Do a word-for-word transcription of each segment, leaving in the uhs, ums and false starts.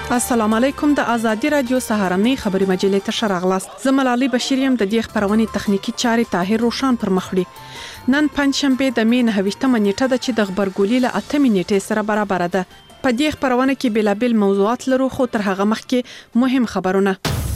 السلام علیکم. د ازادي رادیو سهارنۍ خبري مجلې ته شراغلاست. زملالي بشیریم د دې خبرونې تخنیکی چاري طاهر روشان پر مخړي. نن پنځشنبه د می نهه نیټه د چې د خبرګولي له اتمې نیټې سره برابر ده. په دې خبرونه کې بلابل موضوعات لرو، خو تر هغه مخکې مهم خبرونه.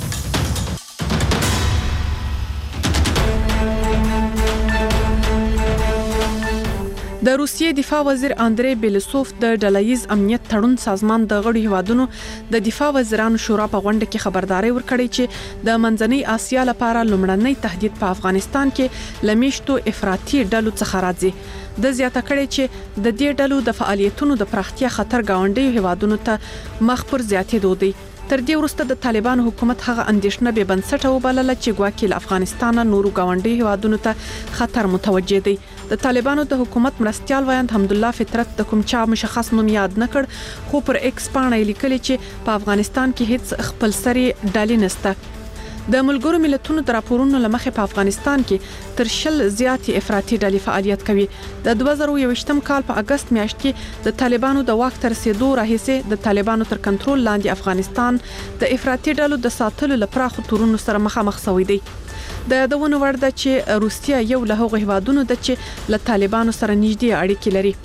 د روسیې دفاع وزیر اندری بیلسوف د ډله‌ییز امنیت تړون سازمان د غړو هیوادونو د دفاع وزیرانو شورا په غونډه کې خبرداري ورکړې چې د منځنۍ اسیا لپاره لومړنی تهدید په افغانستان کې لمیشتو افراطي ډلو څخه راځي. د زیاته کړي چې د دې ډلو د فعالیتونو د پراختیا خطر گاونډي هیوادونو ته مخ پر زیاتېدو دی. تر دې وروسته د طالبانو حکومت هغه اندیشنه به بنسټه وبلله چې ګواکې له افغانستان نورو گاونډي هیوادونو ته خطر متوجه دی. د طالبانو د حکومت مرستيال وایند حمدالله فطرت د کوم چا مشخص نوم یاد نکړ، خو پر ایکس باندې لیکلي چې په افغانستان کې هیڅ خپل سری ډالې نشته. د ملګرو ملتونو د راپورونو لمخې په افغانستان کې تر شل زیاتې افراطي ډلې فعالیت کوي. د دوه زره یوویشتم کال په اگست میاشت کې د طالبانو د واک تر رسیدو راهیسې د طالبانو تر کنټرول لاندې افغانستان د افراطي ډلو د ساتلو لپاره تورونو سره مخامخ شوی دی. د یادونو وړ ده چې روسیا یو له هغو هیوادونو ده چې له طالبانو سره نږدې اړیکې لري.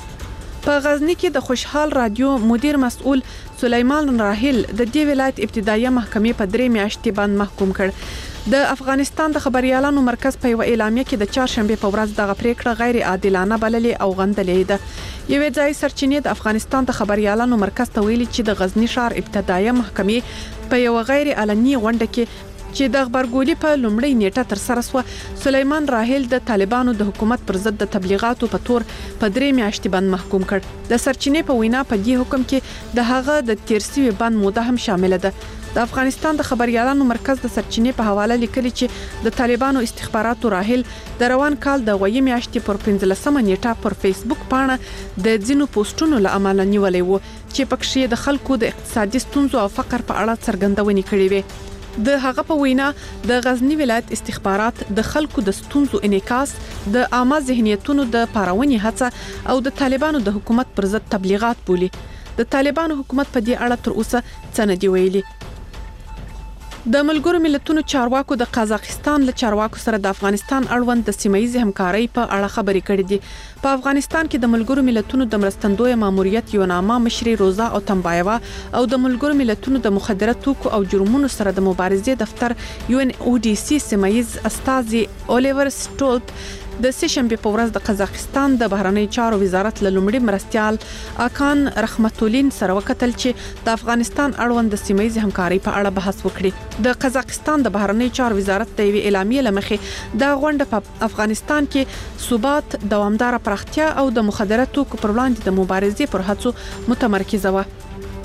په غزنی کې د خوشحال رادیو مدیر مسؤل سلیمان راحل د دې ولایت ابتدایي محکمې په درې میاشتې باندې محکوم کړ. د افغانستان د خبريالانو مرکز په یو اعلامیه کې د چهارشنبه په ورځ دغه پریکړه غیر عادلانه بللې او غندلې ده. یوې ځای سرچینې د افغانستان د خبريالانو مرکز ته ویلي چې د غزنی ښار ابتدایي محکمې په یو غیر علني غونډه کې چې د خبرګولي په لومړی نیټه تر سره سو، سلیمان راحل د طالبانو د حکومت پر ضد د تبلیغاتو په تور په درې میاشتې باندې محکوم کړ. د سرچینې په وینا په دې حکم کې د هغه د تیرسي باندې موده هم شامل ده. د افغانستان د خبريالانو مرکز د سرچینې په حواله لیکلي چې د طالبانو استخباراتو راحل د روان کال د غوي میاشتې پر پنځلسمه نیټه پر فیسبوک باندې د ځینو پوسټونو له امله نیولې و چې پکې د خلکو د اقتصادي ستونزو او فقر په اړه څرګندونې کړې وې. د هغه په وینا د غزنی ولایت استخبارات د خلکو د ستونزو انعکاس، د عامه ذهنیتونو د پارونې هڅه او د طالبانو د حکومت پر ضد تبلیغات بولي. د طالبانو حکومت په دې اړه تر اوسه څه نه دی ویلي. د ملګرو ملتونو چارواکو د قزاقستان له چارواکو سره د افغانستان اړوند د سیمایي همکارۍ په اړه خبرې کړې دي. په افغانستان کې د ملګرو ملتونو د مرستندوی ماموریت یو نامه مشري روزا او تنبایوا او د ملګرو ملتونو د مخدره توکو او جرمونو سره د مبارزې دفتر یو ان او ډي سي سیمایي استازي الیور سټولپ د سشنبه په ورځ د قزاقستان د بهرنی چارو وزارت له لومړي مرستيال اکان رحمتولین سره وکتل چې د افغانستان اړوند د سیمایي همکارۍ په اړه بحث وکړي. د قزاقستان د بهرنی چارو وزارت د وی اعلامیه لمخې د غونډه په افغانستان کې ثبات، دوامدار پراختیا او د مخدره توکو پر وړاندې د مبارزې پر هڅو متمرکزه و.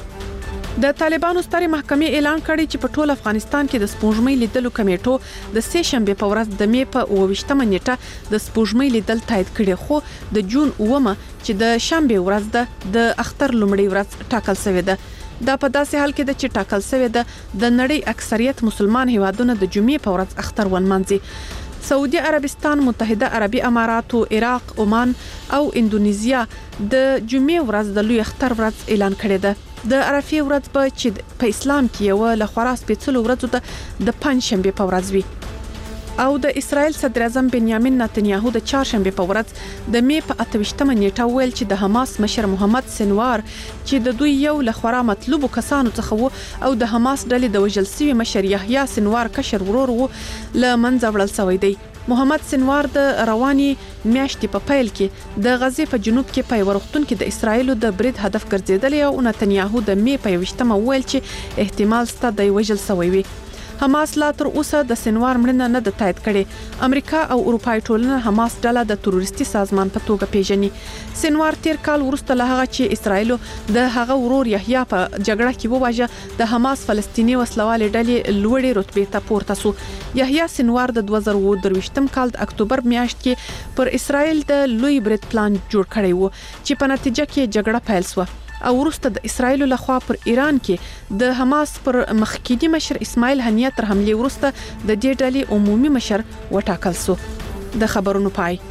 د طالبانو سترې محکمې اعلان کړی چې په ټول افغانستان کې د سپوږمۍ لیدلو کمیټو د سه شنبه په ورځ د می په اوویشتمه نیټه د سپوږمۍ لیدل تایید کړي، خو د جون اومه چې د شنبه ورځ ده د اختر لومړی ورځ ټاکل شوې ده. دا په داسې حال کې ده چې ټاکل شوې ده د نړۍ اکثریت مسلمان هیوادونه د جمعې په ورځ اختر ونمانځي. سعودي عربستان، متحده عربي امارات، عراق، عمان او اندونیزیا د جمعې ورځ د لوی اختر ورځ اعلان کړی ده. د عرفه ورځ به چې په اسلام کې یو له خورا سپېڅلو ورځو ده د پنځشنبه په ورځ وي. او د اسرائیل صدر اعظم بنیامین نتنیاهو د چهارشنبه په ورځ د می په اتویشتمه نیټه ویل چې د حماس مشر محمد سنوار چې د دوی یو له خورا مطلوبو کسانو څخه وو او د حماس ډلې د وژل شوي مشر یحیی سنوار کشر ورور وو له منځه وړل شوی دی. محمد سنوار د رواني میاشتې په پیل کې د غزې په جنوب کې په ورختون کې د اسرایل د برید هدف ګرځیدل او نتنیاهو د می په یوشتمه ویل چې احتمال ست د وژل شوی وي. حماس لا تر اوسه د سنوار مړینه نه د تایید کړي. امریکا او اروپای ټولنه حماس ډله د تروریستي سازمان په توګه پیژني. سنوار تیر کال وروسته له هغه چې اسرایل د هغه ورور یحیی په جګړه کې وواژه د حماس فلسطینی وسلوالې ډلې لوړې رتبې ته پورته شو. یحیی سنوار د دوه زره درویشتم کال د اکتوبر میاشت کې پر اسرایل د لوی برید پلان جوړ کړی وو چې په نتیجه کې جګړه پیل شوه او وروسته د اسرایل لخوا پر ایران کې د حماس پر مخکینی مشر اسماعیل هنیه تر حمله وروسته د دې ډلې عمومي مشر وټاکل شو. د خبرونو پای.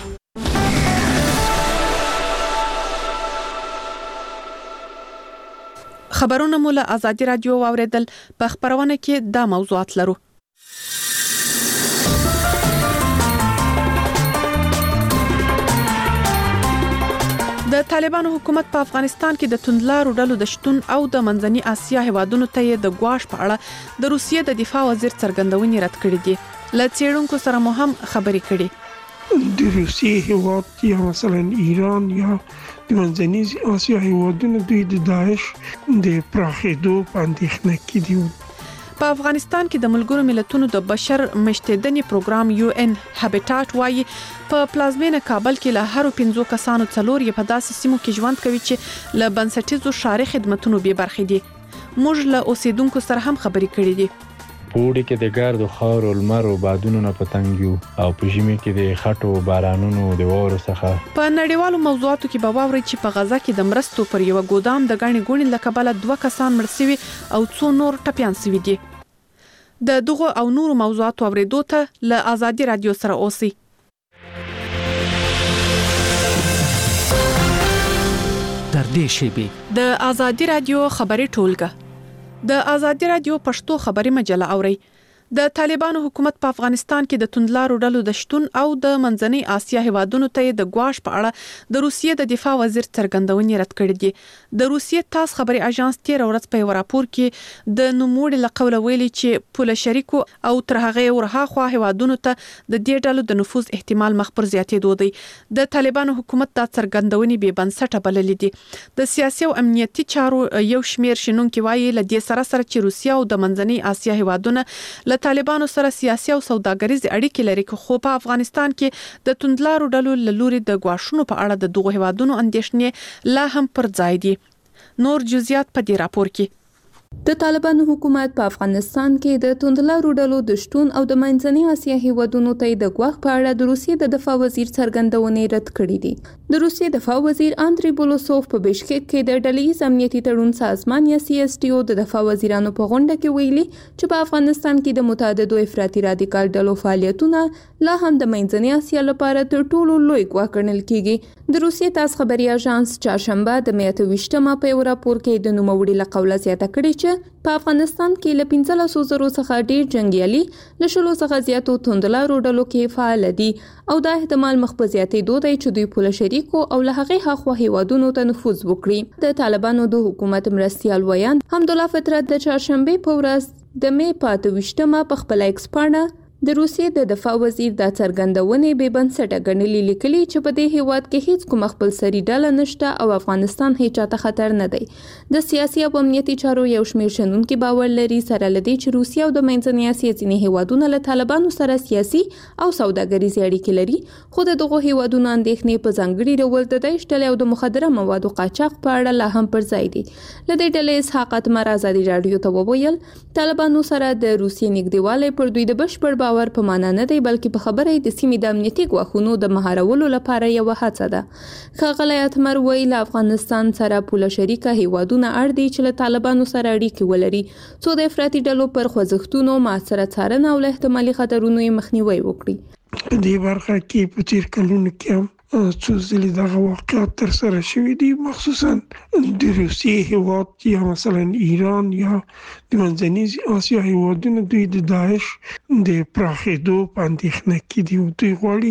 خبرونه مو له آزادي رادیو واوریدل. په خبرونه کې دا موضوعات لرو. د طالبانو حکومت په افغانستان کې د توندلارو ډلو د شتون او د منځني اسیا هیوادونو ته د ګواښ په اړه د روسیې د دفاع وزیر څرګندونې رد کړې دي. له څېړونکو سره مو هم خبرې کړې. د روسیې هیواد یا مثلا ایران یا د منځني اسیا هیوادونو دوی د داعش د پراخېدو په اندېښنه کې دي. په افغانستان کې د ملګرو ملتونو د بشر مشتدني پروګرام یو ان هابټاټ وايي په پلازمینه کابل کې له هرو پنځو کسانو څلور یې په داسې سیمو کې ژوند کوي چې له بنسټیزو ښاري خدماتونو بې برخې دي. موږ له اوسیدونکو سره هم خبرې کړې دي. په وړي کې د ګرد او خاور او لمر او بادونو نه پتنګ یو او په ژمي کې د خټو بارانونو د وورو څخه. په نړیوالو موضوعاتو کې به واوري چې په غزا کې د مرستو پر یو ګودام د غاڼې ګونې لکبله دوه کسان مړ شوي او څو نور ټپيان شوي دي. د دغه او نورو موضوعاتو اوریدو ته له آزادي رادیو سره اوسئ. در دې شیبه د آزادي رادیو خبري ټولګه د آزادي رادیو پښتو خبري مجله اوري. د طالبانو حکومت په افغانستان کې د توندلارو ډلو د شتون او د منځنۍ اسیا هیوادونو ته د ګواښ په اړه د روسیې د دفاع وزیر څرګندونې رد کړې دي. د روسیې تاس خبري اژانس تیر ورځ په راپور کې د نوموړي لقوله ویلي چې پوله شریکو او تر هغه ورها خو هیوادونو ته د دې ډلو د نفوذ احتمال مخبر زیاتېدو دی. د طالبانو حکومت د څرګندونې به بنسټه بللې دي. د سیاسي او امنیتي چارو یو شمیر شنونکو وایي ل دې سره سره چې روسیا او د منځنۍ اسیا هیوادونه طالبانو سره سیاسي او سوداګریزي اړیکې لري، خو په افغانستان کې د توندلارو ډلو له لوري د غواښونو په اړه د دغو هیوادونو اندېښنې لا هم پر ځای دي. نور جزئیات په دې راپور کې. د طالبانو حکومت په افغانستان کې د توندلارو ډلو د شتون او د منځنۍ اسیا هیوادونو ته د غواخ په اړه د روسیې د دفاع وزیر څرګندونې رد کړې دي. د روسیې دفاع وزیر اندری بولوسوف په بشکک کې د ډله‌ییز امنیتي تړون سازمان یا سی اس ټي او د دفاع وزیرانو په غونډه کې ویلي چې په افغانستان کې د متعددو افراطي رادیکال ډلو فعالیتونه لا هم د منځنۍ اسیا لپاره تر ټولو لوی ګواښ ګڼل کیږي. د روسیې تاس خبري اژانس چهارشنبه د مې اته ویشتمه په یو راپور کې د نوموړي له قوله زیاته کړې چې په افغانستان کې له پنځلسو زرو څخه ډیر جنگیالي له شلو څخه زیاتو توندلارو ډلو کې فعال دي او دا احتمال مخ په زیاتېدو دی چې دوی پوله شریکو او له هغې هاخوا هیوادونو ته نفوذ وکړي. د طالبانو د حکومت مرستیال ویان حمدالله فطرت د چهارشنبې په ورځ د مې په اته ویشتمه په خپله ایکس پاڼه د روسیې د دفاع وزیر د څرګندونې بې بنسټه ګڼلې لیکلي چې په دې هیواد کې هیڅ کوم خپلسري ډله نشته او افغانستان هیڅ چاته خطر نه دی. د سیاسي او امنیتي چارو یو شمېر شنونکي باور لري سره له دې چې روسیه او د منځنۍ اسیا ځینې هیوادونه له طالبانو سره سیاسي او سوداګریزې اړیکې لري، خو د دغو هیوادونو اندېښنې په ځانګړي ډول د داعش ډلې او د مخدره موادو قاچاق په اړه لا هم پر ځای دي. له دې ډلې اسحاق اتمر ازادي راډیو ته وویل طالبانو سره د روسیې نږدېوالی پر دوی د بشپړ باور په معنا نه دی، بلکې په خبره د سیمې د امنیتي ګواښونو د مهارولو لپاره یو هڅه ده. ښاغلی اتمر وایي له افغانستان سره پوله شریکه هیوادونه اړ دي چې له طالبانو سره اړیکې ولري څو د افراطي ډلو پر خوځښتونو مؤثره څارنه او له احتمالي خطرونو یې مخنیوی وکړي. په دې برخه کې په تیر کلونو کې هم څو ځلې دغه واقعات تر سره شوي دي، مخصوصا د روسیې هیواد یا مثلا ایران یا د منځنۍ اسیا هیوادونه دوی د داعش د پراخېدو په اندېښنه کې دي او دوی غواړي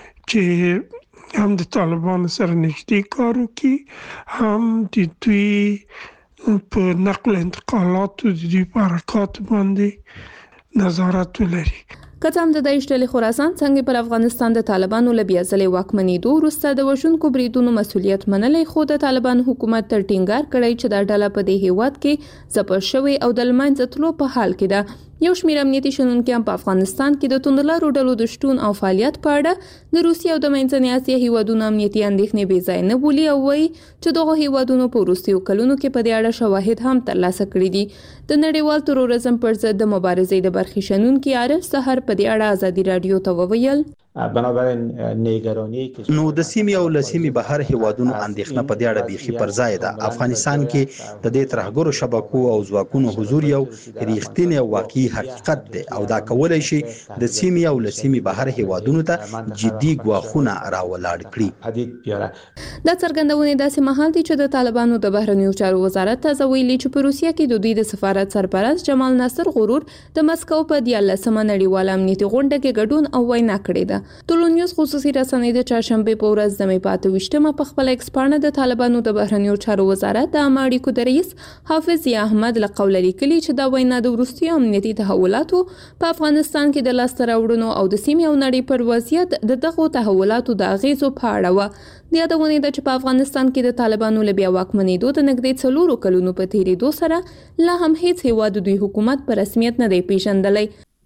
چې هم د طالبانو سره نږدې کار وکړي، هم د دوی په نقل انتقالاتو د دوی په حرکاتو باندې نظارت ولري. که څه هم د داعش ډلې خراسان څنګه پر افغانستان د طالبانو له بیا ځلې واکمنېدو وروسته د وژونکو بریدونو مسؤلیت منلی، خو د طالبانو حکومت تر ټینګار کړی چې دا ډله په دې هیواد کې ځپل شوې او د له منځه تلو په حال کې ده. یو شمېر امنیتي شنونکي هم په افغانستان کې د توندلارو ډلو د شتون او فعالیت په اړه د روسیې او د منځنۍ اسیا هیوادونو امنیتي اندېښنې بې ځای نه بولي او وایي چې دغو هیوادونو په وروستیو کلونو کې په دې اړه شواهد هم ترلاسه کړي دي. د نړیوال تروریزم پر ضد د مبارزې د برخې شنونکي عارف سحر په دې اړه ازادي راډیو ته وویل بنابراین نگرانی نو د سیمې او لسیمې بهر هیوادونو اندېښنه په دې اړه بیخي پر ځای ده. افغانستان کې د دې ترهګرو شبکو او ځواکونو حضور یو ریښتینی او واقعي حقیقت دی او دا کولای شي د سیمې او لسیمې بهر هیوادونو ته جدي ګواښونه راولاړ کړي. دا څرګندونه داسې مهال دي چې د طالبانو د بهرنیو چارو وزارت تازه ویلي چې په روسیه کې د دوی د سفارت سرپرست جمال ناصر غرور د مسکو په دیارلسمه نړیواله امنیتي غونډه کې ګډون او وینا کړې ده. ټولنیوز خصوصي رسنۍ د چهارشنبه په ورځ د مې په اته ویشتمه په خپل ایکس پاڼه د طالبانو د بهرنیو چارو وزارت د عامه اړیکو د رئیس حافظ ضیا احمد له قوله لیکلي چې دا وینا د وروستیو امنیتي تحولاتو په افغانستان کې د لاسته راوړنو او د سیمې او نړۍ پر وضعیت د دغو تحولاتو د اغیزو په اړه وه. د یادونې ده چې په افغانستان کې د طالبانو له بیا واکمنېدو د نږدې څلورو کلونو په تېرېدو سره لا هم هیڅ هیواد د دوی حکومت په رسمیت نه دی پیژندلی.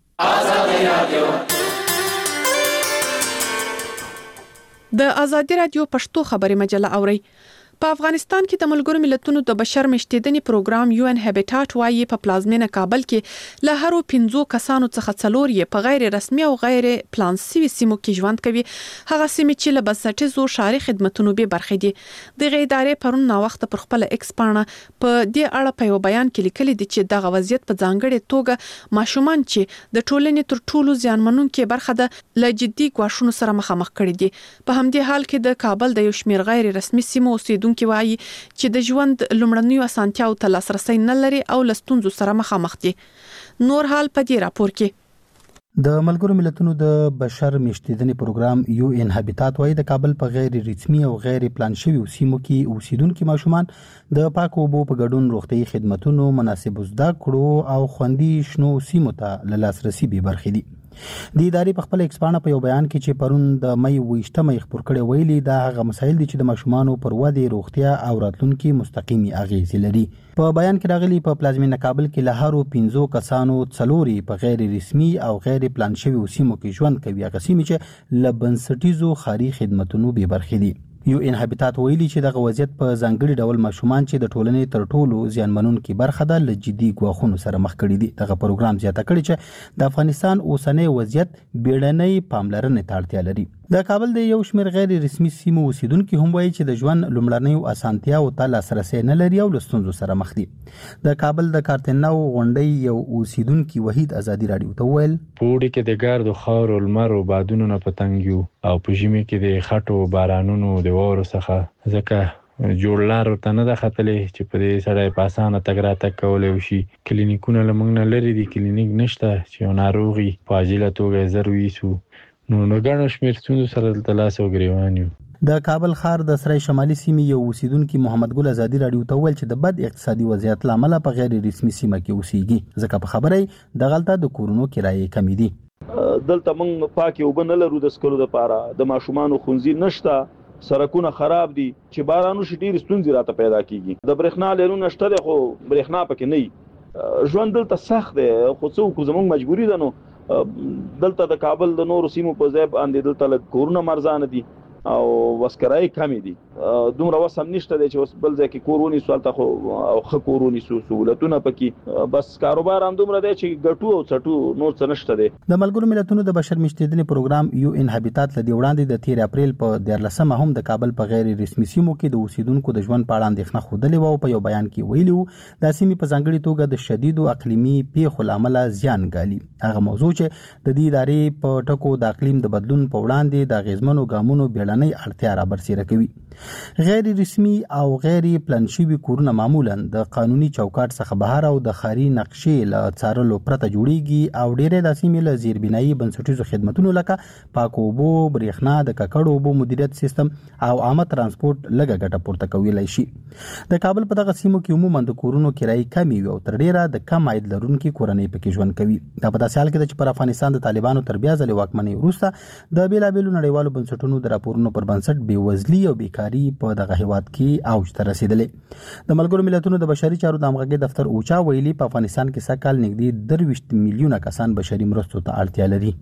د ازادي رادیو پښتو خبري مجله اوري. په افغانستان کې د ملګرو ملتونو د بشر مشتیدنې پروګرام یو ان هابیټاټ وايي په پلازمینه کابل کې له هرو پنځو کسانو څخه څلور یې په غیر رسمي او غیر پلان شوي سیمو کې ژوند کوي. هغه سیمې چې له بنسټیزو ښاري خدماتو به برخې دي. د ادارې پرون نا وخت پر خپل ایکس پاڼه په دې اړه په یو بیان کې لیکلي دي چې دغه وضعیت په ځانګړې توګه ماشومان چې د ټولنې تر ټولو زیانمنونکو برخه ده له جدي ګواښونو سره مخامخ کړي دي. په همدې حال کې د کابل د یو شمېر غیر رسمي سیمو اوسیدونکو کې وایي چې د ژوند لومړنیو اسانتیاو ته لاسرسي نه لري او لستونزو سره مخامخ دي. نور حال په دې راپور کې د ملګرو ملتونو د بشر مشتیدنې پروګرام یو ان هابیټاټ وايي د کابل په غیر رسمي او غیر پلان شوي سیمو کې اوسیدونکو ماشومان د پاکو اوبو په ګډون روغتيایي خدماتو مناسب زده کړو او خوندي شنو سیمو ته لاسرسي به برخې دي. د ادارې په خپل ایکسپانه په یو بیان کې چې پرون د مې ویشتمه خبر کړي ویلي دا هغه مسایل دي چې د ماشومانو پر ودې روغتیا او راتلونکو مستقیمي اغیز لري. په بیان کې راغلي په پلازمینه کابل کې له هرو پنځو کسانو څلوري په غیر رسمي او غیر پلان شوي سیمو کې ژوند کوي. هغه سیمې چې له بنسټیزو ښاري خدماتو به برخې دي. یو ان هابیټاټ ویلي چې دغه وضعیت په ځانګړي ډول ماشومان چې د ټولنې تر ټولو زیانمنونکو برخه ده له جدي ګواښونو سره مخ کړي دي. دغه پروګرام زیاته کړي چې د افغانستان اوسنۍ وضعیت بیړنۍ پاملرنې ته اړتیا لري. د کابل د یو شمېر غیر رسمي سیمو اوسیدونکو هم وایي چې د ژوند لومړنیو اسانتیاو ته لاسرسي نه لري او لستونزو سره مخ دي. د کابل د کارتناو غونډې یو اوسیدونکو وحید ازادي رادیو ته ویل پوری کې د ګرد خاور او لمر او بادونو نه پتنګیو او په ژمي کې د خټو بارانونو د وورو څخه ځکه جوړ لار ورته نه ده ختلې چې په دې سره په اسانه تګ راتګ کولی شي. کلینیکونه له موږ نه لرې دي، کلینیک نشته چې یو ناروغي په عاجله توګه زر ویسو. نو نو ګڼو شمېر ستونزو سره دلته لاس او ګریوان یو. د کابل ښار د سرای شمالي سیمې یو اوسیدونکو محمد ګل ازادي رادیو ته ویل چې د بد اقتصادي وضعیت لامل په غیر رسمي سیمه کې اوسېږي ځکه په خبره د غلطه د کورونو کرایې کمی دي. دلته موږ پاکي وبن لرو د سکلو لپاره، د ماشومانو خونځي نشته، سرکونه خراب دي چې بارانو شي ډیر ستونزې راته پیدا کیږي. د برېښنا لرونه شته خو برېښنا پکې نه. ژوند دلته سخت دی خو څوک زموږ مجبوری ده. نو دلته د کابل د نورو سیمو په ځای باندې دلته له کورونه مرزانه دي او وسکرای کمی دي. دومره وسم نشته دی چې بل ځای کې کور ونیسو هلته خو او ښه کور ونیسو، سهولتونه پکې بس کاروبار هم دومره دی چې ګټو او څټو نور څه نشته دی. د ملګرو ملتونو د بشر مشتیدنې پروګرام یو ان هابیټاټ لدی وړاندې د تیر اپریل په دیارلسمه هم د کابل په غیر رسمي سیمو کې د اوسیدونکو د ژوند په اړه اندېښنه خوده او په یو بیان کې ویلي وو د سیمې په ځانګړي توګه د شدیدو اقلیمي پیښو لامل زیان ګالي. هغه موضوع چې د دې ادارې په ټکو د اقلیم د بدلون په وړاندې د غیزمنو ګامونو بیړنۍ اړتیا را برسېره کوي. غیر رسمي او غیر پلان شوي کورونه معمولا د قانوني چوکاټ څخه بهر او د ښاري نقشې له څارلو پرته جوړیږي او ډېری د سیمې له زیربنایي بنسټیزو خدماتو لکه پاکو اوبو، برېښنا، د ککړو اوبو مدیریت سیستم او عامه ترانسپورت لږه ګټه پورته کولی شي. د کابل په دغه سیمو کې عموما د کورونو کرایې کمې وي او تر ډېره د کم عاید لرونکي کورنۍ پکې ژوند کوي. دا په داسې حال کې ده چې پر افغانستان د طالبانو تر بیا ځلې واکمنۍ وروسته د بېلابېلو نړیوالو بنسټونو د راپورونو پر بنسټ بېوزلي او بیکاري په دغه هیواد کې اوج ته رسیدلې. د ملګرو ملتونو د بشري چارو د همغږۍ دفتر اوچا ویلي په افغانستان کې سږ کال نږدې درویشت میلیونه کسان بشري مرستو ته اړتیا لري.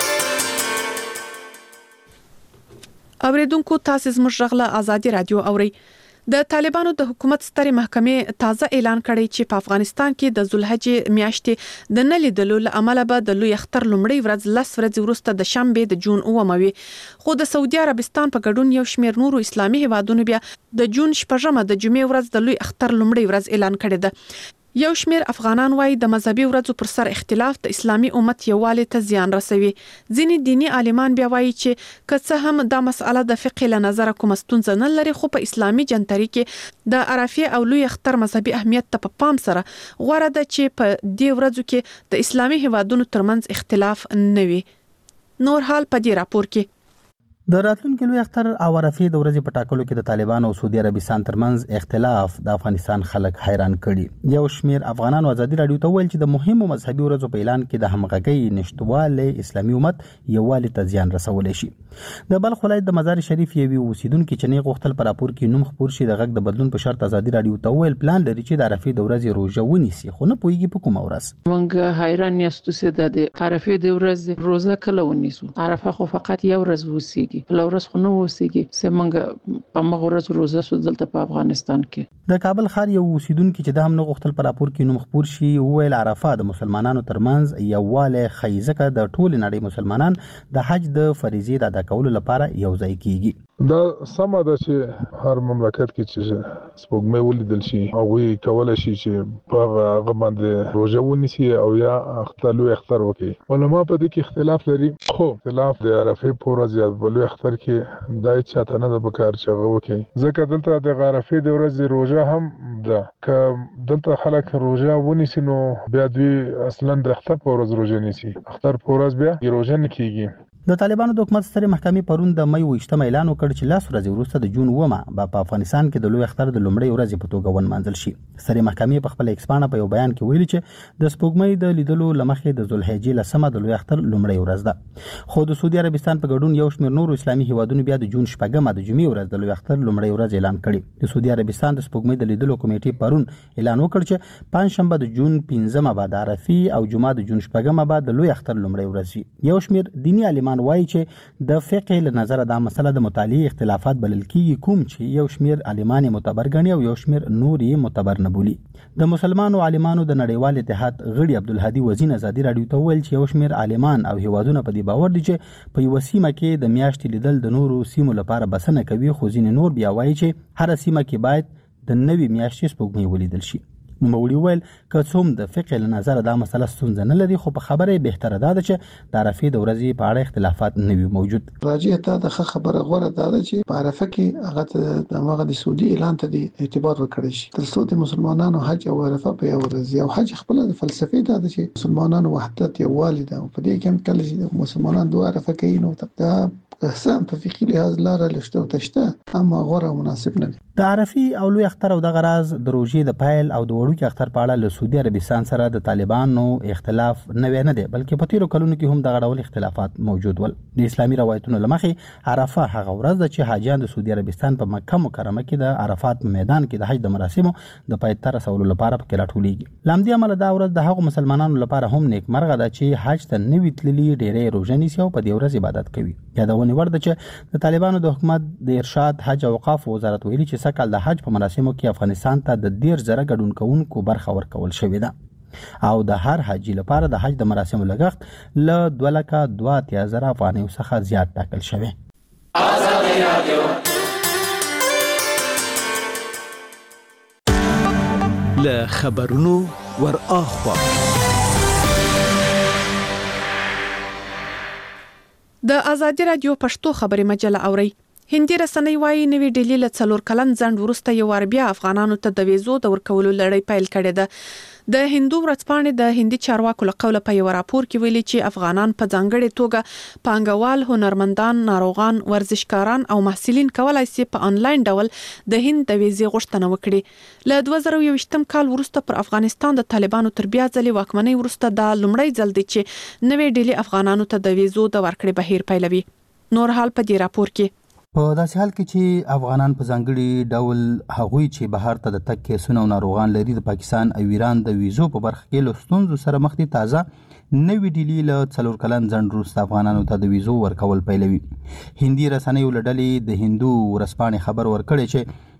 اوریدونکو تاسو زموږ غږ له ازادي رادیو اورئ. د طالبانو د حکومت سترې محکمې تازه اعلان کړی چې په افغانستان کې د ذوالحجې میاشتې د نه لیدلو له امله به د لوی اختر لومړۍ ورځ لس ورځې وروسته د شنبې د جون اوومه وي، خو د سعودي عربستان په ګډون یو شمېر نورو اسلامي هیوادونو بیا د جون شپږمه د جمعې ورځ د لوی اختر لومړۍ ورځ اعلان کړې ده. یو شمېر افغانان وایي د مذهبي ورځو پر سر اختلاف د اسلامي امت یووالي ته زیان رسوي. ځینې دینی عالمان بیا وایي چې که څه هم دا مسأله د فقه له نظره کومه ستونزه نه لري، خو په اسلامي جنتري کې د عرفې او لوی اختر مذهبي اهمیت ته په پام سره غوره ده چې په دې ورځو کې د اسلامي هیوادونو ترمنځ اختلاف نه وي. نور حال په دې راپور کې. د راتلونکي لوی اختر او عرفې د ورځې په ټاکلو کې د طالبانو او سعودي عربستان ترمنځ اختلاف د افغانستان خلک حیران کړي. یو شمېر افغانانو ازادي راډیو ته وویل چې د مهمو مذهبي ورځو په اعلان کې د همغږۍ نشتوالی اسلامي امت یووالي ته زیان رسولی شي. د بلخ ولایت د مزار شریف یوې اوسیدونکي چې نه غوښتل په راپور کې نوم خپور شي د غږ د بدلون په شرط ازادي راډیو ته وویل پلان لري چې د عرفې د ورځې روژه ونیسي، خو نه پوهیږي په کومه ورځ. موږ حیران یاستو چې د عرفې د ورځې روژه کله ونیسو. عرفه خو فقط یو ورځ وسیږي، بل ورځ خو نه وسیږي. سمنګ په مغه ورځ روزه سو دلته په افغانستان کې. د کابل ښار یو اوسیدونکي چې د هم نه غوښتل په راپور کې نوم خپور شي وویل عرفه د مسلمانانو ترمنځ یووالی ښیي، ځکه د ټولې نړۍ مسلمانان د حج د فریضې د ادا کولو لپاره یو ځای کیږي. دا سمه ده چې هر مملکت کې چې سپوږمۍ ولیدل شي هغوی کولی شي چې په هغه باندې روژه ونیسي او یا اختر لوی اختر وکړي. علما په دې کې اختلاف لري، خو اختلاف د عرفې په ورځ یا په لوی اختر کې دا هېڅ چاته نه ده پکار چې هغه وکړي، ځکه دلته د عرفې د ورځې روژه هم ده. که دلته خلک روژه ونیسي نو بیا دوی اصلا د اختر په ورځ روژه نیسي، اختر په ورځ بیا روژه نه کېږي. د طالبانو د حکومت سترې محکمې پرون د مۍ اوویشتمه اعلان وکړ چې لس ورځې وروسته د جون اوومه به په افغانستان کې د لوی اختر د لومړۍ ورځې په توګه ونمانځل شي. سترې محکمې په خپل ایکس پاڼه په یو بیان کې ویلي چې د سپوږمۍ د لیدلو له مخې د ذوالحجې لسمه د لوی اختر لومړۍ ورځ ده، خو د سعودي عربستان په ګډون یو شمېر نورو اسلامي هیوادونو بیا د جون شپږمه د جمعې ورځ د لوی اختر لومړۍ ورځ اعلان کړې. د سعودي عربستان د سپوږمۍ د لیدلو کمیټې پرون اعلان وکړ چې پنځشنبه د جون پنځمه به د عرفې او جمعه د جون شپږمه به د لوی اختر لومړۍ ورځ وي. یو شمېر دینی عالمان وایي چې د فقه له نظره دا مسله د مطالعې اختلافات بلل کیږي، کوم چې یو شمېر عالمان معتبر ګڼي او یو شمېر نور یې معتبر نه بولي. د مسلمانو عالمانو د نړیوال اتحاد غړي عبدالهادي وزین ازادي راډیو ته وویل چې یو شمېر عالمان او هیوادونه په دې باور دي چې په یوه سیمه کې د میاشتې لیدل د نورو سیمو لپاره بسنه کوي، خو ځینې نور بیا وایي چې هره سیمه کې باید د نوې میاشتې سپوږمۍ ولیدل شي. نوموړي وویل که څه هم د فقه له نظره دا مسله ستونزه نه لري، خو په خبره یې بهتره دا ده چې د عرفې د ورځې په اړه اختلافات نه وي موجود. راجع ته د ښه خبره غوره دا ده چې په عرفه کې هغه د هغه د سعودي اعلان ته د اعتبار ورکړی شي، تر څو د مسلمانانو حج او عرفه په یو ورځ او حج خپل د فلسفې دا ده چې مسلمانانو وحدت یووالی ده، په دې کې هم کله چې مسلمانان دوه عرفه کوي نو دا احسان په فقهي لحاظ لاره لشته او تشته اما غوره مناسب نه دي. د عرفې او لوی اختر او دغه راز د روژې د پیل او د وړوکي اختر په اړه له سعودي عربستان سره د طالبانو اختلاف نوی نه دی، بلکې په تیرو کلونو کې هم دغه ډول اختلافات موجود ول. د اسلامي روایتونو له مخې عرفه هغه ورځ ده چې حاجیان د سعودي عربستان په مکه مکرمه کې د عرفات په میدان کې د حج د مراسمو د پای ته رسولو لپاره پکې راټولیږي. له همدې امله دا ورځ د هغو مسلمانانو لپاره هم نیکمرغه ده چې حج ته نه وي تللي، ډېری روژه نیسي او په دې ورځ عبادت کوي. یادونې وړ ده چې د طالبانو د حکومت د ارشاد حج او اوقاف وزارت ویلي چې سږ کال د حج په مراسمو کې افغانستان ته د ډېر زره ګډون کوونکو برخه ورکول شوې ده او د هر حاجي لپاره د حج د مراسمو لګښت له دوه لکه دوه اتیا زره افغانیو څخه زیات ټاکل شوی. له خبرونو ور اخوا د ازادي رادیو پښتو خبري مجله اوري. هندي رسنۍ وايي نوې ډیلی له څلور کلن ځنډ وروسته یو وار بیا افغانانو ته د ویزو د ورکولو لړۍ پیل کړې ده. د هندو ورځپاڼې د هندي چارواکو له قوله په یو راپور کې ویلي چې افغانان په ځانګړې توګه پانګوال، هنرمندان، ناروغان، ورزشکاران او محصلین کولای شي په انلاین ډول د هند د ویزې غوښتنه وکړي. له دوه زره یوویشتم کال وروسته پر افغانستان د طالبانو تر بیا ځلې واکمنۍ وروسته دا لومړی ځل دی چې نوې ډیلی افغانانو ته د ویزو د ورکړې بهیر پیلوي. نور حال په دې راپور کې. په داسې حال کې چې افغانان په ځانګړي ډول هغوی چې بهر ته د تګ کیسونه او ناروغان لري د پاکستان او ایران د ویزو په برخه کې له ستونزو سره مخ دي، تازه نوې ډیلی له څلور کلن ځنډ وروسته افغانانو ته د ویزو ورکول پیلوي. هندي رسنیو له ډلې د هندو ورځپاڼې خبر ورکړی چې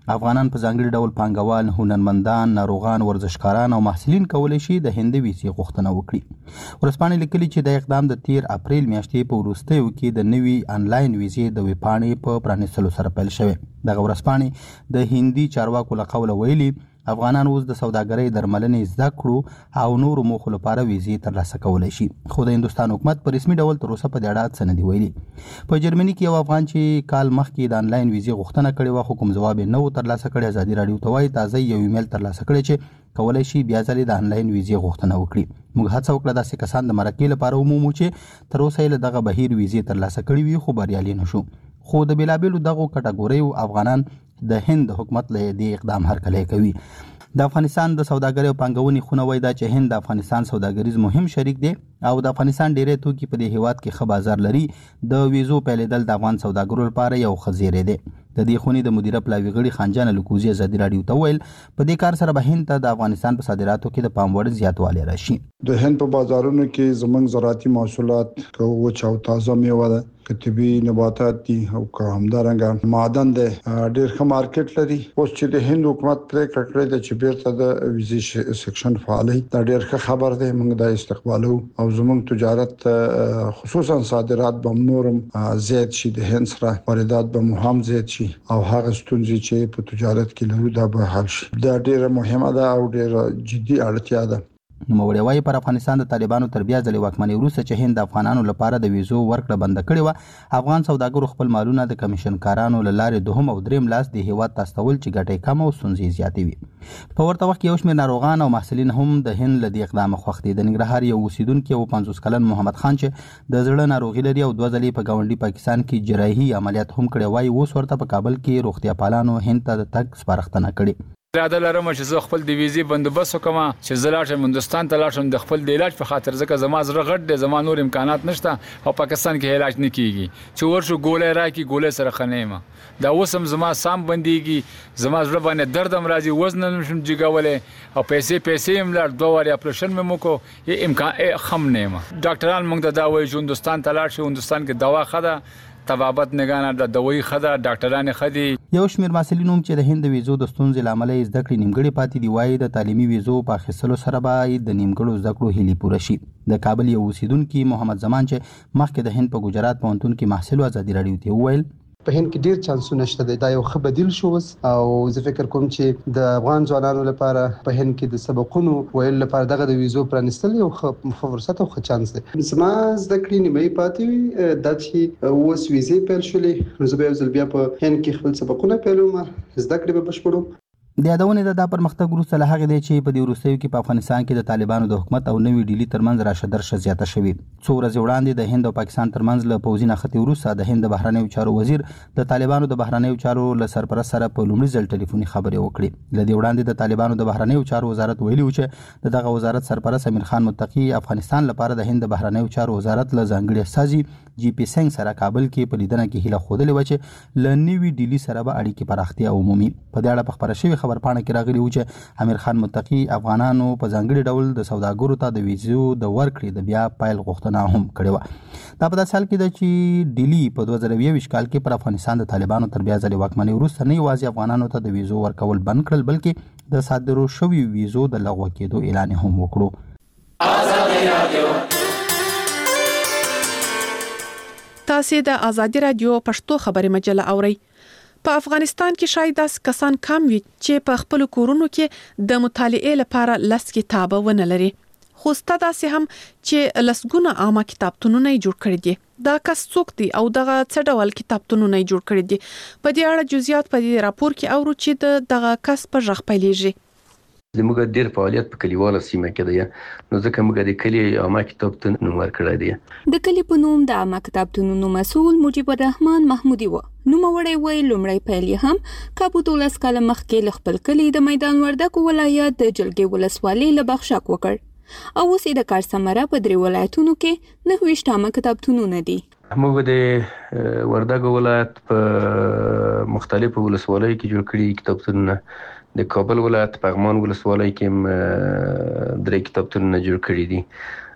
افغانان په ځانګړي ډول پانګوال، هنرمندان، ناروغان، ورزشکاران او محصلین کولی شي د هند ویزې غوښتنه وکړي. ورځپاڼې لیکلي چې د اقدام د تیر اپریل میاشتې په وروستیو کې د نوي انلاین ویزې د ویبپاڼې په پرانیستلو سره پیل شوی. دغه ورځپاڼې د هندي چارواکو له قوله ویلي افغانان اوس د سوداګرۍ، درملنې زده کړو او نورو موخو لپاره ویزې ترلاسه کولی شي. خو د هندوستان حکومت په رسمي ډول تر اوسه په دې اړه څه نه دي ویلي. په جرمني کې یو افغان چې کال مخکې د انلاین ویزې غوښتنه کړې وه خو کوم ځواب یې نه و ترلاسه کړی، ازادي راډیو ته وایي تازه یو ایمیل ترلاسه کړی چې کولی شي بیا ځلې د انلاین ویزې غوښتنه وکړي. موږ هڅه وکړه داسې کسان د مرکې لپاره ومومو چې تر اوسه یې له دغه بهیر ویزې ترلاسه کړي وي خو بریالي نه شو. خو د بېلابېلو دغو کټګوریو افغانان د هند حکومت له دې اقدام هرکلی کوي. د افغانستان د سوداګرۍ او پانګونې خونه وایي دا چې هند د افغانستان سوداګریز مهم شریک دی او د افغانستان ډیری توکي په دې هیواد کې ښه بازار لري. د ویزو پیلېدل د افغان سوداګرو لپاره یو ښه زیری دی. د دې خونې د مدیره پلاوي غړي خانجان الکوزي ازادي راډیو ته وویل په دې کار سره به هند ته د افغانستان په صادراتو کې د پام وړ زیاتوالی راشي. د هند په بازارونو کې زموږ زراعتي محصولات که وچ او تازه میوه ده، که طبي نباتات دي او که همدارنګه معدن ده ډېر ښه مارکیټ لري. اوس چې د هند حکومت پرېکړه کړې ده چې بیرته د ویزې سیکشن فعالوي، دا ډېر ښه خبر دی. موږ دا استقبالو او زموږ تجارت خصوصا صادرات به نورم زیات شي، د هند سره واردات به هم زیات شي او هغه ستونزې چې په تجارت کې لرو دا به حل شي. دا ډېره مهمه ده او ډېره جدي اړتیا ده. نوموړی وایي پر افغانستان د طالبانو تر بیا ځلې واکمنۍ وروسته چې هند د افغانانو لپاره د ویزو ورکړه بنده کړې وه، افغان سوداګرو خپل مالونه د کمیشنکارانو له لارې دوهم او دریم لاس د هیواد ته استول چې ګټې کم او ستونزې زیاتې وي. په ورته وخت کې یو شمېر ناروغان او محصلین هم د هند له دې اقدامه خوښ دي. د ننګرهار یو اوسیدونکي او پنځوس کلن محمد خان چې د زړه ناروغي لري او دوه ځلې په ګاونډي پاکستان کې جراحي عملیات هم کړی، وایي اوس ورته په کابل کې روغتیا پالانو هند ته د تګ سپارښتنه کړې. اراده لرم چې زه خپل د ویزې بندوبست وکم چې زه لاړ شم هندوستان ته، لاړ شم د خپل د علاج په خاطر، ځکه زما زړه غټ دی، زما نور امکانات نشته او پاکستان کې علاج نه کیږي. چې ورشو ګولۍ راکړي، ګولۍ سره ښه نه یم. دا اوس هم زما سام بندېږي، زما زړه باندې درد هم راځي، وزن هم نشم جګولی او پیسې پیسې هم لاړ، دوه وارې اپریشن مې وکړو، یې امکان خم نه یم. ډاکټران موږ ته دا وایي چې هندوستان ته لاړ شي، هندوستان کې دوا ښه ده، طبابت نگانه د دوی خده، ډاکټران خدي. یو شمېر محصلین هم چې د هند ویزو د ستونزې له امله زده کړې نیمګړې پاتې دي، وایي د تعلیمي ویزو په اخیستلو سره به د نیمګړو زده کړو هیلې پوره شي. د کابل یو اوسیدونکي محمد زمان چې مخکې د هند په ګجرات پوهنتون کې محصل و، ازادي راډیو ته وویل په هند کې ډیر چانسونه شته دی، دا یو ښه بدیل شو او زه فکر کوم چې د افغان ځوانانو لپاره په هند کې د سبقونو ویل لپاره دغه د ویزو پرانستل یو ښه فرصت او ښه چانس دی. زما زده کړې نیمه پاتې وي، دا چې اوس ویزې پیل شولې نو زه به یو ځل بیا په هند کې خپل سبقونه پیلوم، زده کړې به بشپړوم. د یادونې د دا پرمختګ وروسته له هغې دی چې په دې وروستیو کې په افغانستان کې د طالبانو د حکومت او نوي ډیلي ترمنځ راشه درشه زیاته شوې. څو ورځې وړاندې د هند او پاکستان ترمنځ له پوځي نښتې وروسته د هند د بهرنیو چارو وزیر د طالبانو د بهرنیو چارو له سرپرست سره په لومړي ځل ټلیفوني خبرې وکړې. له دې وړاندې د طالبانو د بهرنیو چارو وزارت ویلي و چې د دغه وزارت سرپرست امیر خان متقي افغانستان لپاره د هند د بهرنیو چارو وزارت له ځانګړي استازي جی پی سنگ سره کابل کې په لیدنه کې هیله ښودلې وه چې له نوي ډیلي سره به اړیکې پراختیا ومومي. په دې اړه په خپره شوې خبرپاڼه کې راغلي و چې امیر خان متقي افغانانو په ځانګړي ډول د سوداګرو ته د ویزو د ورکړې د بیا پیل غوښتنه هم کړې وه. دا په داسې حال کې ده چې ډیلي په دوه زره یوویشت کال کې پر افغانستان د طالبانو تر بیا ځلې واکمنۍ وروسته نه یوازې افغانانو ته د ویزو ورکول بند کړل بلکې د صادرو شویو ویزو د لغوه کېدو اعلان هم وکړو. تاسې د ازادي راډیو پښتو خبري مجله اورئ. په افغانستان کې شاید داس کسان کم وي چې په خپل کورونو کې د مطالعې لپاره لس کتابه ونه لري. خو ستاسو داسې هم چې لسګونه عامه کتابتونونه جوړ کړي دي. دا کس څوک دی او دغه څه ډول کتابتونونه جوړ کړي دي؟ په دې اړه جزئیات په دې راپور کې اورو چې دغه کس په ژغ پیلېږي. زموږ ډېر فعالیت په کلیواله سیمه کې دی، نو ځکه موږ د کلی عامه کتابتون نوم ورکړی دی. د کلی په نوم د عامه کتابتونونو مسؤل مجيب الرحمن محمودي و. نوموړی وایي لومړی پیل یې هم کابو دولس کاله مخکې له خپل کلي د میدان وردګو ولایت د جلګې ولسوالۍ له بخشاک وکړ او اوس یې د کار ثمره په درې ولایتونو کې نهه ویشت عامه کتابتونونه دي. موږ د وردګو ولایت په مختلفو ولسوالیو کې جوړ کړي کتابتونونه. د کابل ولایت پغمان ولسوالۍ کې درې کتابتونونه جوړ کړي دي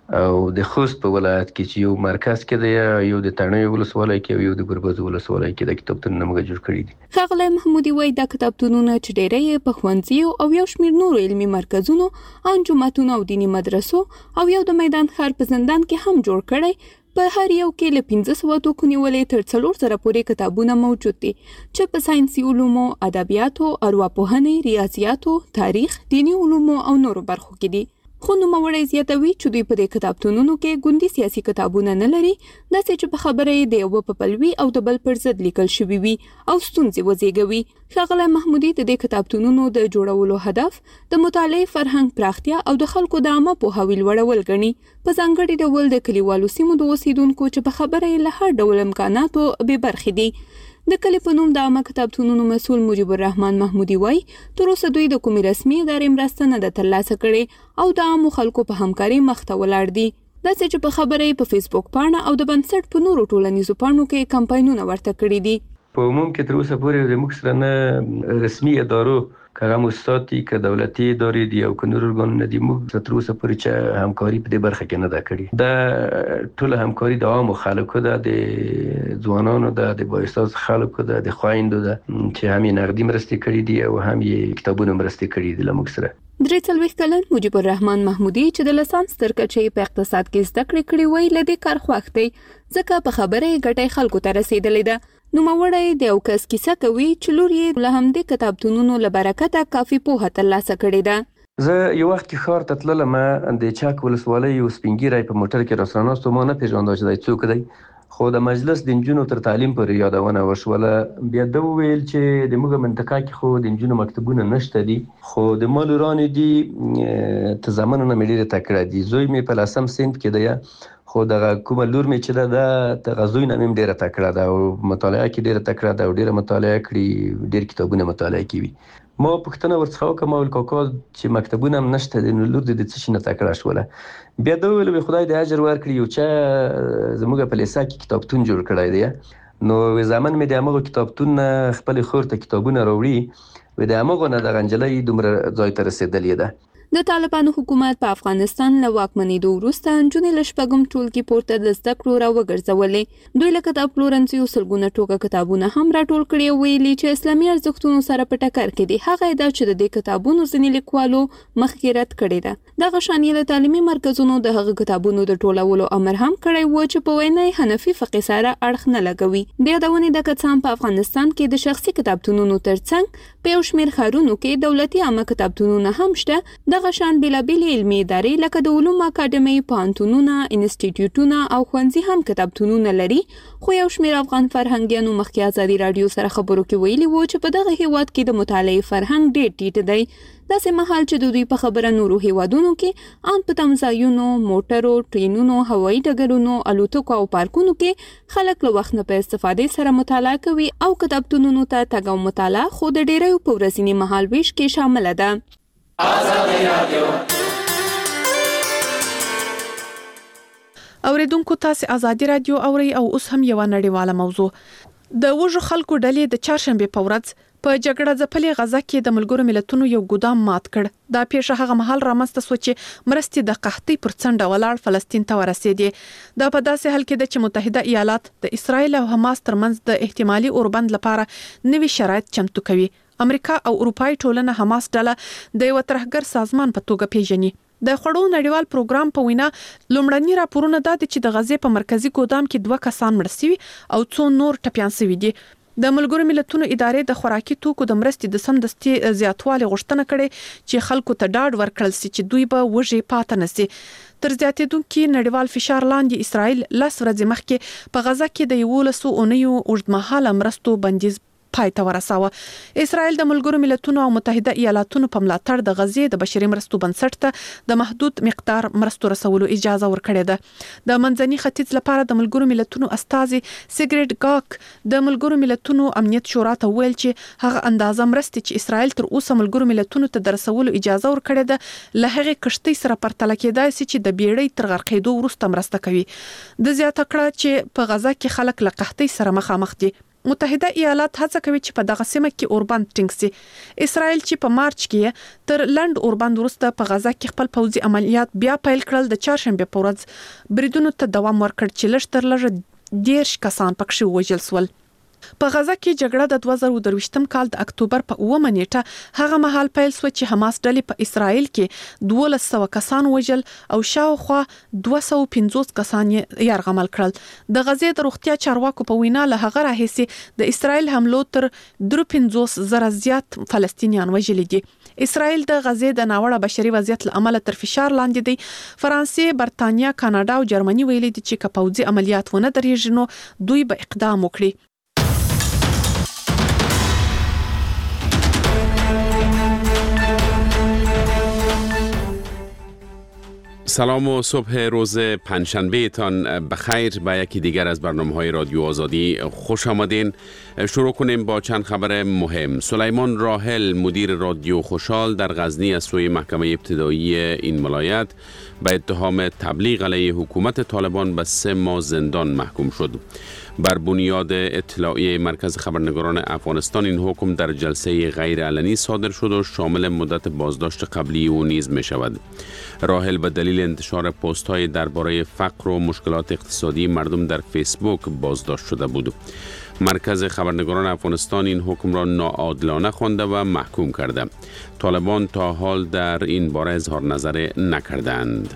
او د خوست په ولایت کې چې یو مرکز کې دی، یو د تڼیو ولسوالۍ کې او یو د ګربز ولسوالۍ کې د کتابتونونه موږ جوړ کړي دي. ښاغلی محمودي وایي دا کتابتونونه چې ډېری یې په ښوونځیو او یو شمېر نورو علمي مرکزونو، انجمنونو او دیني مدرسو او یو د میدان ښار په زندان کې هم جوړ کړی. په هر یو کې له پنځه سوه توکو نیولې تر څلور زره پورې کتابونه موجود دي چې په ساینسي علومو، ادبیاتو، ارواپوهنې، ریاضیاتو، تاریخ، دیني علومو او نورو برخو کې دي. خو نوموړی زیاتوي چې دوی په دې کتابتونونو کې ګوندي سیاسي کتابونه نه لري، داسې چې په خبره یې د یو په پلوي او د بل پر ضد لیکل شوي وي او ستونزې وزېږوي. ښاغلی محمودي د دې کتابتونونو د جوړولو هدف د مطالعې فرهنګ پراختیا او د خلکو د عامه پوهاوي لوړول ګڼي، په ځانګړي ډول د کلیوالو سیمو د اوسیدونکو چې په خبره یې له هر ډول امکاناتو بې برخې دي. د کلي په نوم د عامه کتابتونونو مسؤل مجيب الرحمن محمودي وایي تر اوسه دوی د کومې رسمي ادارې مرسته نه ده ترلاسه کړې او د عامو خلکو په همکارۍ مخته ولاړ دي. داسې چې په خبره یې په فیسبوک پاڼه او د بنسټ په نورو ټولنیزو پاڼو کې کمپاینونه ورته کړي دي. په عموم کې تر اوسه پورې د موږ سره نه رسمي ادارو که هغه موسساتي که دولتي ادارې دي او که نور ارګانونه دي، موږ تر اوسه پورې چې همکاري په دې برخه کې نه ده کړې. دا ټوله همکاري د عامو خلکو ده، د ځوانانو ده، د بااحساسه خلکو ده، د خویندو ده چې هم یې نغدي مرستې کړي دي او هم یې کتابونه مرستې کړي دي له موږ سره. درې څلوېښت کلن مجيب الرحمن محمودي چې د لیسانس تر کچې په اقتصاد کې زده کړې کړې وایي له دې کار خوښ دی ځکه په خبره یې ګټه خلکو ته رسېدلې ده. نوموړی د یو کس کیسه کوي چې لور یې له همدې کتابتونونو له برکته کافي پوهه ترلاسه کړې ده. زه یو وخت کې ښار ته تللم، د چک ولسوالۍ یو سپین ږیری په موټر کې راسره ناست و، ما نه پېژانده چې دی څوک دی، خو د مجلس د نجونو تر تعلیم پورې یادونه وشوله. بیا ده وویل چې د موږ منطقه کې خو د نجونو مکتبونه نشته دي، خو د ما لورانې دي ته زامنو نه مې ډېره تکړه دي. زوی مې په لسم صنف کې دی، خو دغه کومه لور مې چې ده ده دغه زوی نه مې ډېره تکړه ده او مطالعه کې ډېره تکړه ده او ډېره مطالعه کړي، ډېر کتابونه مطالعه کوي. ما پوښتنه ورڅخه وکړه، ما ویل کاکا چې مکتبونه هم نشته دي نو لور دې د څه شي نه تکړه شوله؟ بیا ده وویل خدای دې اجر ورکړي، یو چا زموږ په لیسه کې کتابتون جوړ کړی دی، نو زامن مې د همغه کتابتون نه خپلې خور ته کتابونه راوړي، د همغه نه دغه نجلۍ دومره ځای ته رسېدلې ده. د طالبانو حکومت په افغانستان له واکمنېدو وروسته نجونې له شپږم ټولګي پورته د زده کړو راوګرځولې. دوی له کتاب پلورنځیو سلګونه ټوکه کتابونه هم راټول کړي او ویلي چې اسلامي ارزښتونو سره په ټکر کې دي. هغه ادعا چې د دې کتابونو ځینې لیکوالو مخکې رد کړې ده. دغه شان یې له تعلیمي مرکزونو د هغه کتابونو د ټولولو امر هم کړی و چې په وینا یې حنفي فقې سره اړخ نه لګوي. د یادونې د کڅام په افغانستان کې د شخصي کتابتونونو ترڅنګ په یو شمېر ښارونو کې دولتي عامه کتابتونونه هم شته. دغه شان بېلابېلې علمي ادارې لکه د علومو اکاډمۍ، پوهنتونونه، انسټیټیوټونه او ښوونځي هم کتابتونونه لري. خو یو شمېر افغان فرهنګیانو مخکې ازادي راډیو سره خبرو کې ویلي وو چې په دغه هیواد کې د مطالعې فرهنګ ډېر ټیټ دی. داسې مهال چې د دوی په خبره نورو هیوادونو کې ان په تمځایونو، موټرو، ټرینونو، هوایي ډګرونو، الوتکو او پارکونو کې خلک له وخت نه په استفادې سره مطالعه کوي او کتابتونونو ته تګ او مطالعه خو د ډېریو په ورځني مهال ویش کې شامله ده. اوریدونکو تاسو آزادي رادیو اوري او اوس هم یو نړیواله موضوع د وژو خلکو ډلې د چهارشنبه په ورځ په جګړه ځپلې غزا کې د ملګرو ملتونو یو ګودام مات کړ. دا پیښه هغه مهال رامنځته شو چې مرستې د قحطۍ پر څنډه ولاړ فلسطین ته ورسېدې. دا په داسې حال کې ده چې متحده ایالات د اسرایل او حماس ترمنځ د احتمالي اوربند لپاره نوي شرایط چمتو کوي. امریکا او اروپای ټولنه حماس ډله د یو ترهګر سازمان په توګه پیژني. د خړو نړیوال پروګرام په وینا لومړني راپورونه دا دي چې د غزې په مرکزی ګودام کې دوه کسان مړ شوي او څو نور ټپيان شوي دي. د ملګرو ملتونو ادارې د خوراکي توکو د مرستې د سمدستي زیاتوالي غوښتنه کړې چې خلکو ته ډاډ ورکړل شي چې دوی به وږي پاتې نشي. تر زیاتېدونکو نړیوال فشار لاندې اسرائیل لاس ورځې مخکې په غزا کې د یولسو اونیو اوږدمهاله مرستو بندیز پای ته ورساوه. اسرائیل د ملګرو ملتونو او متحده ایالاتونو په ملاتړ د غزې د بشري مرستو بنسټ ته د محدود مقدار مرستو رسولو اجازه ورکړې ده. د منځني ختیځ لپاره د ملګرو ملتونو استازي سیګریټ ګاک د ملګرو ملتونو امنیت شورا ته ویل چې هغه اندازه مرستې چې اسرائیل تر اوسه ملګرو ملتونو ته درسولو اجازه ورکړې ده له هغه کشتۍ سره پرتله کېدای شي چې د بیړۍ تر غرقېدو وروسته مرسته کوي. د زیاته کړه چې په غزا کې خلک له قحطۍ سره مخامخ دي. متحده ایالات هڅه کوي چې په دغه سیمه کې اوربند ټینګ سي. اسرائیل چې په مارچ کې تر لند اوربند وروسته په غزا کې خپل پوځي عملیات بیا پیل کړل، د چهارشنبه په ورځ بریدونو ته دوام ورکړ چې لږ تر لږه دیرش کسان پکښې ووژل شول. په غزا کې جګړه د دوه زره درویشتم کال د اکتوبر په اوومه نیټه هغه مهال پیل شو چې حماس ډلې په اسرائیل کې دولس سوه کسان وژل او شاوخوا دوه سوه پنځوس کسان یې یرغمل کړل. د غزې د روغتیا چارواکو په وینا له هغه راهیسې د اسرائیل حملو تر درې پنځوس زره زیات فلسطینیان وژلي دي. اسرائیل د غزې د ناوړه بشري وضعیت له امله تر فشار لاندې دی. فرانسې، برتانیا، کاناډا او جرمني ویلي دي چې که پوځي عملیات ونه درېږي نو دوی به اقدام وکړي. سلام و صبح روز پنجشنبه تان بخیر. به یکی دیگر از برنامه‌های رادیو آزادی خوش آمدین. شروع کنیم با چند خبر مهم. سلیمان راحل مدیر رادیو خوشحال در غزنی از سوی محکمه ابتدایی این ولایت به اتهام تبلیغ علیه حکومت طالبان به سه ماه زندان محکوم شد. بر بنیاد اطلاعیه مرکز خبرنگاران افغانستان این حکم در جلسه غیر علنی صادر شد و شامل مدت بازداشت قبلی او نیز می شود. راحل به دلیل انتشار پست های درباره فقر و مشکلات اقتصادی مردم در فیسبوک بازداشت شده بود. مرکز خبرنگاران افغانستان این حکم را ناعادلانه خوانده و محکوم کرده. طالبان تا حال در این باره اظهار نظر نکردند.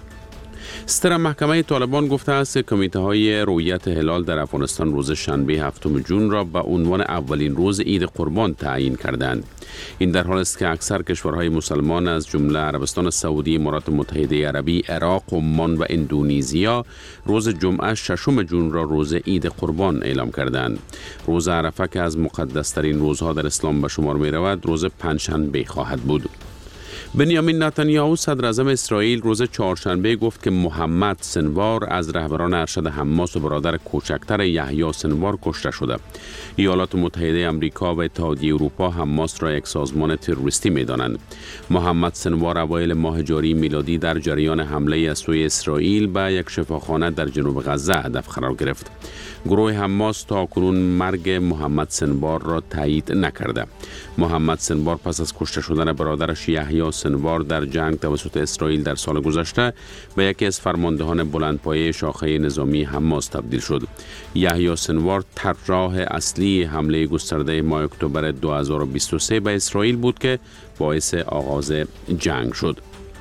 ستر محکمه طالبان گفته است که کمیته های رویت هلال در افغانستان روز شنبه هفتم جون را به عنوان اولین روز عید قربان تعیین کردند. این در حالی است که اکثر کشورهای مسلمان از جمله عربستان سعودی، امارات متحده عربی، عراق، عمان و اندونزیا روز جمعه ششم جون را روز عید قربان اعلام کردند. روز عرفه که از مقدس‌ترین روزها در اسلام به شمار می رود روز پنجشنبه خواهد بود. بنیامین نتانیاهو صدر اعظم اسرائیل روز چهارشنبه گفت که محمد سنوار از رهبران ارشد حماس و برادر کوچکتر یحیی سنوار کشته شده. ایالات متحده آمریکا و اتحادیه اروپا حماس را یک سازمان تروریستی می‌دانند. محمد سنوار اوایل ماه جاری میلادی در جریان حمله از سوی اسرائیل به یک شفاخانه در جنوب غزه هدف قرار گرفت. گروه حماس تا کنون مرگ محمد سنوار را تایید نکرده. محمد سنوار پس از کشته شدن برادرش یحیی سنوار در جنگ توسط اسرائیل در سال گذشته به یکی از فرماندهان بلندپایه شاخه نظامی حماس تبدیل شد. یحیی سنوار طراح اصلی حمله گسترده ماه اکتبر دو هزار و بیست و سه به اسرائیل بود که باعث آغاز جنگ شد.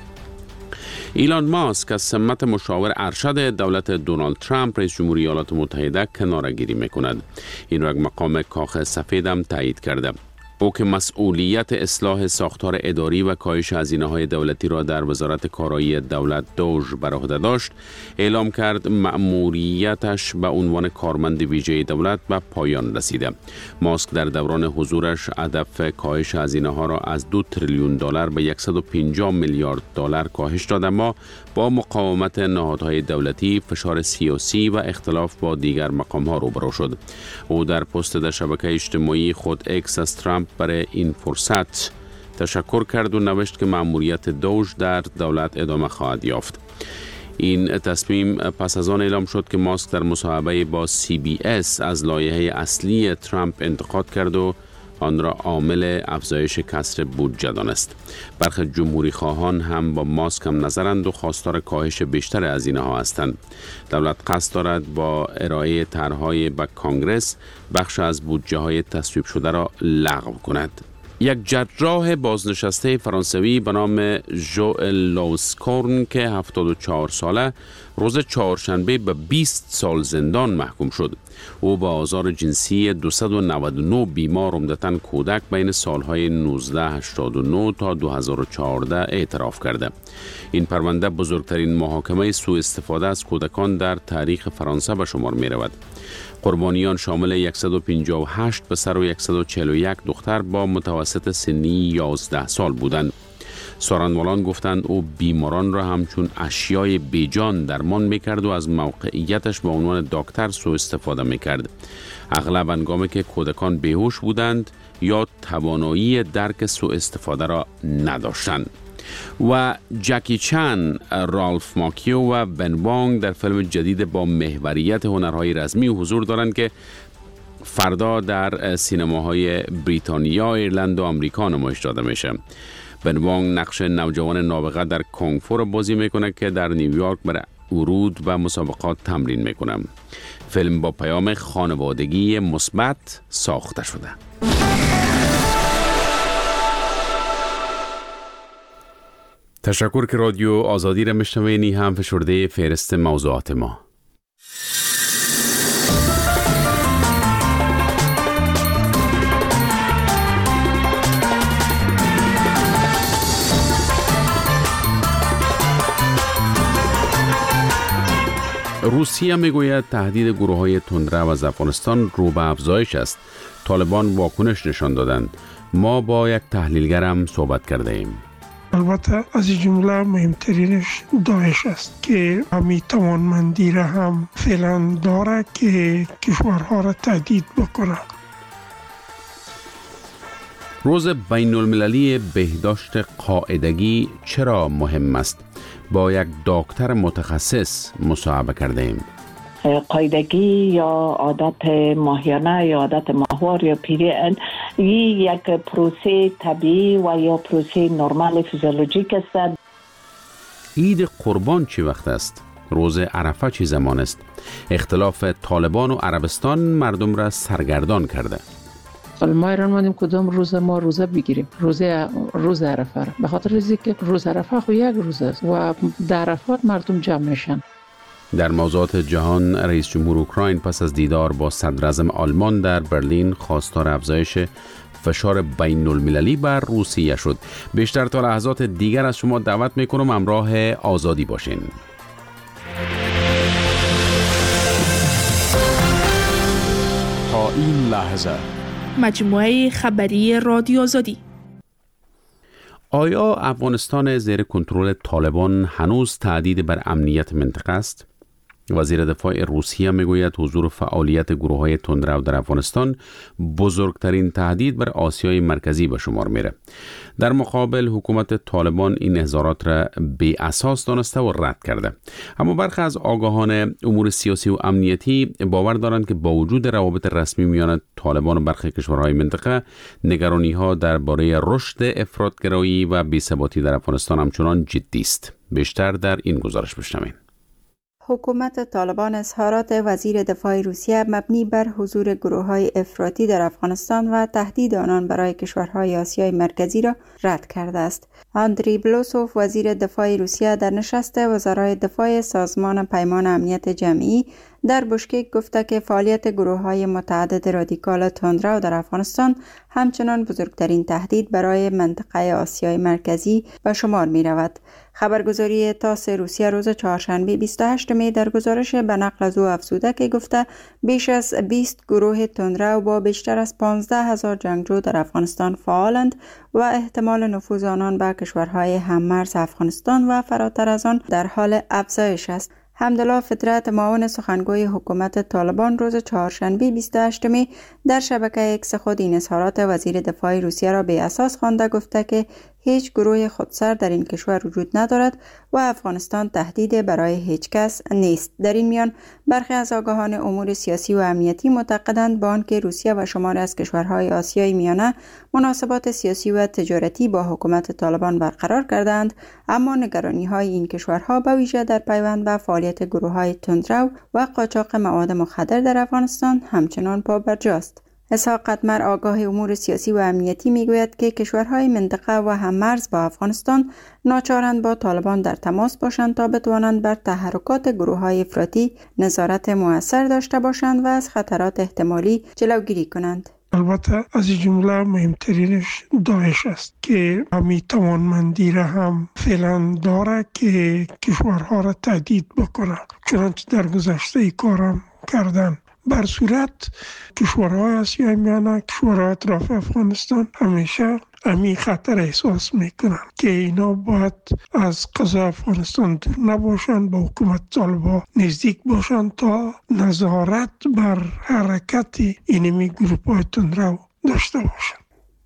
ایلان ماسک از سمت مشاور ارشد دولت دونالد ترامپ رئیس جمهوری ایالات متحده کناره‌گیری می‌کند. این را یک مقام کاخ سفید هم تایید کرده. او که مسئولیت اصلاح ساختار اداری و کاهش هزینه‌های دولتی را در وزارت کارایی دولت دوج بر عهده داشت، اعلام کرد مأموریتش به عنوان کارمند ویژه دولت به پایان رسیده. ماسک در دوران حضورش هدف کاهش هزینه‌ها را از دو تریلیون دلار به صد و پنجاه میلیارد دلار کاهش داد، اما با مقاومت نهادهای دولتی، فشار سیاسی و اختلاف با دیگر مقام‌ها روبرو شد. او در پست در شبکه اجتماعی خود اکس از ترامپ برای این فرصت تشکر کرد و نوشت که مأموریت دوج در دولت ادامه خواهد یافت. این تصمیم پس از آن اعلام شد که ماسک در مصاحبه با سی بی اس از لایحه اصلی ترامپ انتقاد کرد و آن را عامل افزایش کسر بودجه دانست. برخی جمهوری خواهان هم با ماسک هم نظرند و خواستار کاهش بیشتر هزینه ها هستند. دولت قصد دارد با ارائه طرح‌های به کانگرس بخش از بودجه های تصویب شده را لغو کند. یک جراح بازنشسته فرانسوی به نام ژوئل لوسکورن که هفتاد و چهار ساله روز چهارشنبه به بیست سال زندان محکوم شد. او با آزار جنسی دویست و نود و نه بیمار عمدتاً کودک بین سالهای نوزده هشتاد و نه تا دو هزار و چهارده اعتراف کرده. این پرونده بزرگترین محاکمه سوء استفاده از کودکان در تاریخ فرانسه به شمار می رود. قربانیان شامل صد و پنجاه و هشت پسر و صد و چهل و یک دختر با متوسط سنی یازده سال بودند. سارنوالان گفتند او بیماران را همچون اشیای بیجان درمان میکرد و از موقعیتش به عنوان دکتر سوء استفاده میکرد. اغلب هنگامی که کودکان بیهوش بودند یا توانایی درک سوء استفاده را نداشتند. و جکی چان، رالف ماکیو و بن وانگ در فیلم جدید با محوریت هنرهای رزمی حضور دارند که فردا در سینماهای بریتانیا، ایرلند و آمریکا نمایش داده میشه. بن وانگ نقش نوجوان نابغه در کونگ فو را بازی میکنه که در نیویورک برای ورود و مسابقات تمرین میکنه. فیلم با پیام خانوادگی مثبت ساخته شده. تشکر که رادیو آزادی را میشنوینی. هم فشرده فهرست موضوعات ما. روسیه میگوید تهدید گروه‌های تندرو از افغانستان رو به افزایش است. طالبان واکنش نشان دادند. ما با یک تحلیلگر هم صحبت کرده ایم. البته از این جمله مهمترینش داعش است که همی توانمندی را هم فعلا داره که کشورها را تهدید بکنه. روز بین المللی بهداشت قاعدگی چرا مهم است؟ با یک دکتر متخصص مصاحبه کرده ایم. قاعدگی یا عادت ماهیانه یا عادت ماهوار یا پیریان یک پروسه طبیعی و یا پروسه نرمال فیزیولوژیک است. عید قربان چی وقت است؟ روز عرفه چی زمان است؟ اختلاف طالبان و عربستان مردم را سرگردان کرده. ما ایران مانیم کدام روز ما روزه بگیریم؟ روزه روز عرفه. به خاطر اینکه روز عرفه خو یک روز است و در عرفات مردم جمع میشن. در موضوعات جهان، رئیس جمهور اوکراین پس از دیدار با صدر اعظم آلمان در برلین خواستار افزایش فشار بین المللی بر روسیه شد. بیشتر تا لحظات دیگر از شما دعوت میکنم همراه آزادی باشین. تا این لحظه مجموعه خبری رادیو آزادی. آیا افغانستان زیر کنترل طالبان هنوز تهدید بر امنیت منطقه است؟ وزیر دفاع روسیه میگوید حضور و فعالیت گروه‌های تندرو در افغانستان بزرگترین تهدید بر آسیای مرکزی به شمار میره. در مقابل حکومت طالبان این اظهارات را بی اساس دانسته و رد کرده. اما برخی از آگاهان امور سیاسی و امنیتی باور دارند که با وجود روابط رسمی میان طالبان و برخی کشورهای منطقه، نگرانی‌ها درباره رشد افراطگرایی و بی‌ثباتی در افغانستان همچنان جدی است. بیشتر در این گزارش بشنوید. حکومت طالبان اظهارات وزیر دفاع روسیه مبنی بر حضور گروه‌های افراطی در افغانستان و تهدید آنان برای کشورهای آسیای مرکزی را رد کرده است. آندری بلوسوف وزیر دفاع روسیه در نشست وزرای دفاع سازمان پیمان امنیت جمعی در بشکک گفته که فعالیت گروه‌های متعدد رادیکال تندرو در افغانستان همچنان بزرگترین تهدید برای منطقه آسیای مرکزی به شمار می رود. خبرگزاری تاس روسیه روز چهارشنبه بیست و هشتم می در گزارش به نقل از او افزوده که گفته بیش از بیست گروه تندرو با بیشتر از پانزده هزار جنگجو در افغانستان فعالند و احتمال نفوذ آنان به کشورهای هممرز افغانستان و فراتر از آن در حال افزایش است. حمدالله فطرت معاون سخنگوی حکومت طالبان روز چهارشنبه بیست و هشتم می در شبکه ایکس خود این اظهارات وزیر دفاع روسیه را بی اساس خوانده گفته که هیچ گروه خودسر در این کشور وجود ندارد و افغانستان تهدید برای هیچ کس نیست. در این میان برخی از آگاهان امور سیاسی و امنیتی معتقدند با آنکه روسیه و شماری از کشورهای آسیای میانه مناسبات سیاسی و تجارتی با حکومت طالبان برقرار کردند، اما نگرانی‌های این کشورها به ویژه در پیوند به فعالیت گروه‌های تندرو و قاچاق مواد مخدر در افغانستان همچنان پابرجاست. اسحاق قدمر آگاه امور سیاسی و امنیتی میگوید که کشورهای منطقه و هممرز با افغانستان ناچارند با طالبان در تماس باشند تا بتوانند بر تحرکات گروه‌های افراطی نظارت مؤثر داشته باشند و از خطرات احتمالی جلوگیری کنند. البته از این جمله مهمترینش داعش است که همی توانمندی را هم فعلا داره که کشورها را تهدید بکنه، چنانچه در گذشته کارم کردن. بر صورت کشورهای آسیای میانه، کشورهای اطراف افغانستان همیشه همی خطر احساس میکنن که اینا باید از قضا افغانستان دور نباشند، با حکومت طالبان نزدیک باشند تا نظارت بر حرکت اینمی گروپ های تندرو داشته باشند.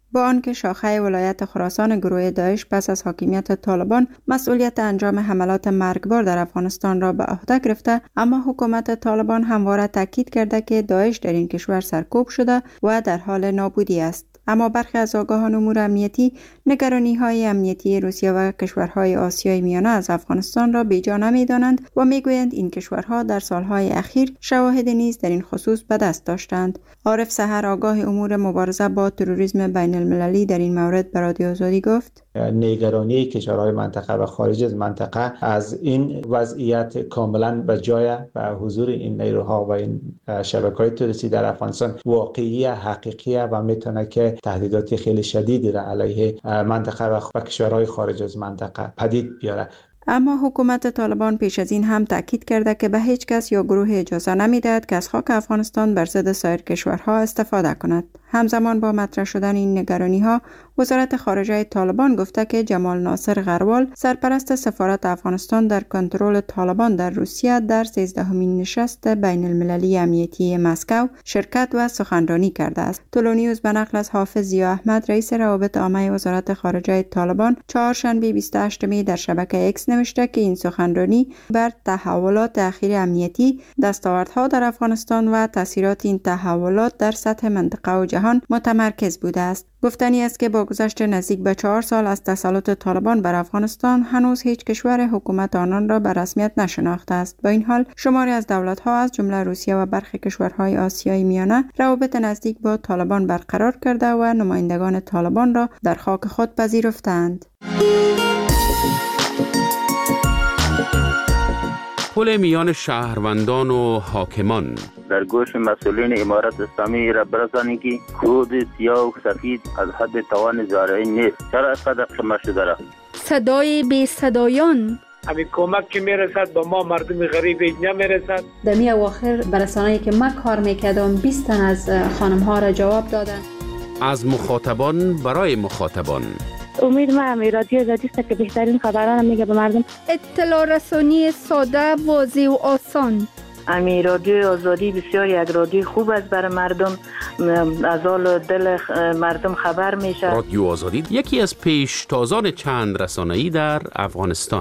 با آنکه شاخه ولایت خراسان گروه داعش پس از حاکمیت طالبان مسئولیت انجام حملات مرگبار در افغانستان را به عهده گرفته، اما حکومت طالبان همواره تاکید کرده که داعش در این کشور سرکوب شده و در حال نابودی است. اما برخی از آگاهان امور امنیتی نگرانی‌های امنیتی روسیه و کشورهای آسیای میانه از افغانستان را بی‌جا نمی‌دانند و می‌گویند این کشورها در سالهای اخیر شواهد نیز در این خصوص به دست داشتند. عارف سحر، آگاه امور مبارزه با تروریسم بین المللی، در این مورد به رادیو آزادی گفت: نگرانی کشورهای منطقه و خارج از منطقه از این وضعیت کاملا به جای و حضور این نیروها و این شبکه‌های تروریستی در افغانستان واقعی، حقیقی و میتونه که تهدیدات خیلی شدیدی را علیه منطقه و کشورهای خارج از منطقه پدید بیاره. اما حکومت طالبان پیش از این هم تاکید کرده که به هیچ کس یا گروه اجازه نمی‌دهد که از خاک افغانستان بر ضد سایر کشورها استفاده کند. همزمان با مطرح شدن این نگرانی‌ها، وزارت خارجه طالبان گفته که جمال ناصر غروال، سرپرست سفارت افغانستان در کنترل طالبان در روسیه، در سیزدهمین نشست بین المللی امنیتی مسکو شرکت و سخنرانی کرده است. تولونیوز به نقل از حافظ ضیا احمد، رئیس روابط عامه وزارت خارجه طالبان، چهارشنبه بیست و هشتم می در شبکه اکس نوشته که این سخنرانی بر تحولات اخیر امنیتی، دستاوردها در افغانستان و تاثیرات این تحولات در سطح منطقه و جهان متمرکز بوده است. گفتنی است که با گذشت نزدیک به چهار سال از تسلط طالبان بر افغانستان، هنوز هیچ کشور حکومت آنان را به رسمیت نشناخته است. با این حال شماری از دولت‌ها از جمله روسیه و برخی کشورهای آسیای میانه روابط نزدیک با طالبان برقرار کرده و نمایندگان طالبان را در خاک خود پذیرفتند. پل میان شهروندان و حاکمان در گوش مسئولین امارت اسلامی را برسانید که خود سیاه و سفید از حد توان زارعی نیست. چرا از قدر شما شده را؟ صدای بی صدایان همین کمک که میرسد به ما مردم غریب نمیرسد. در می اواخر برسانه‌ای که من کار میکردم بیست تن از خانم ها را جواب دادن. از مخاطبان برای مخاطبان. امید ما هم رادیو آزادی است که بهترین خبران میگه به مردم. اطلاع رسانی ساده، واضح و آسان. امی رادیو آزادی بسیار یک رادیو خوب است برای مردم، از حال دل مردم خبر میشه. رادیو آزادی یکی از پیشتازان چند رسانه‌ای در افغانستان.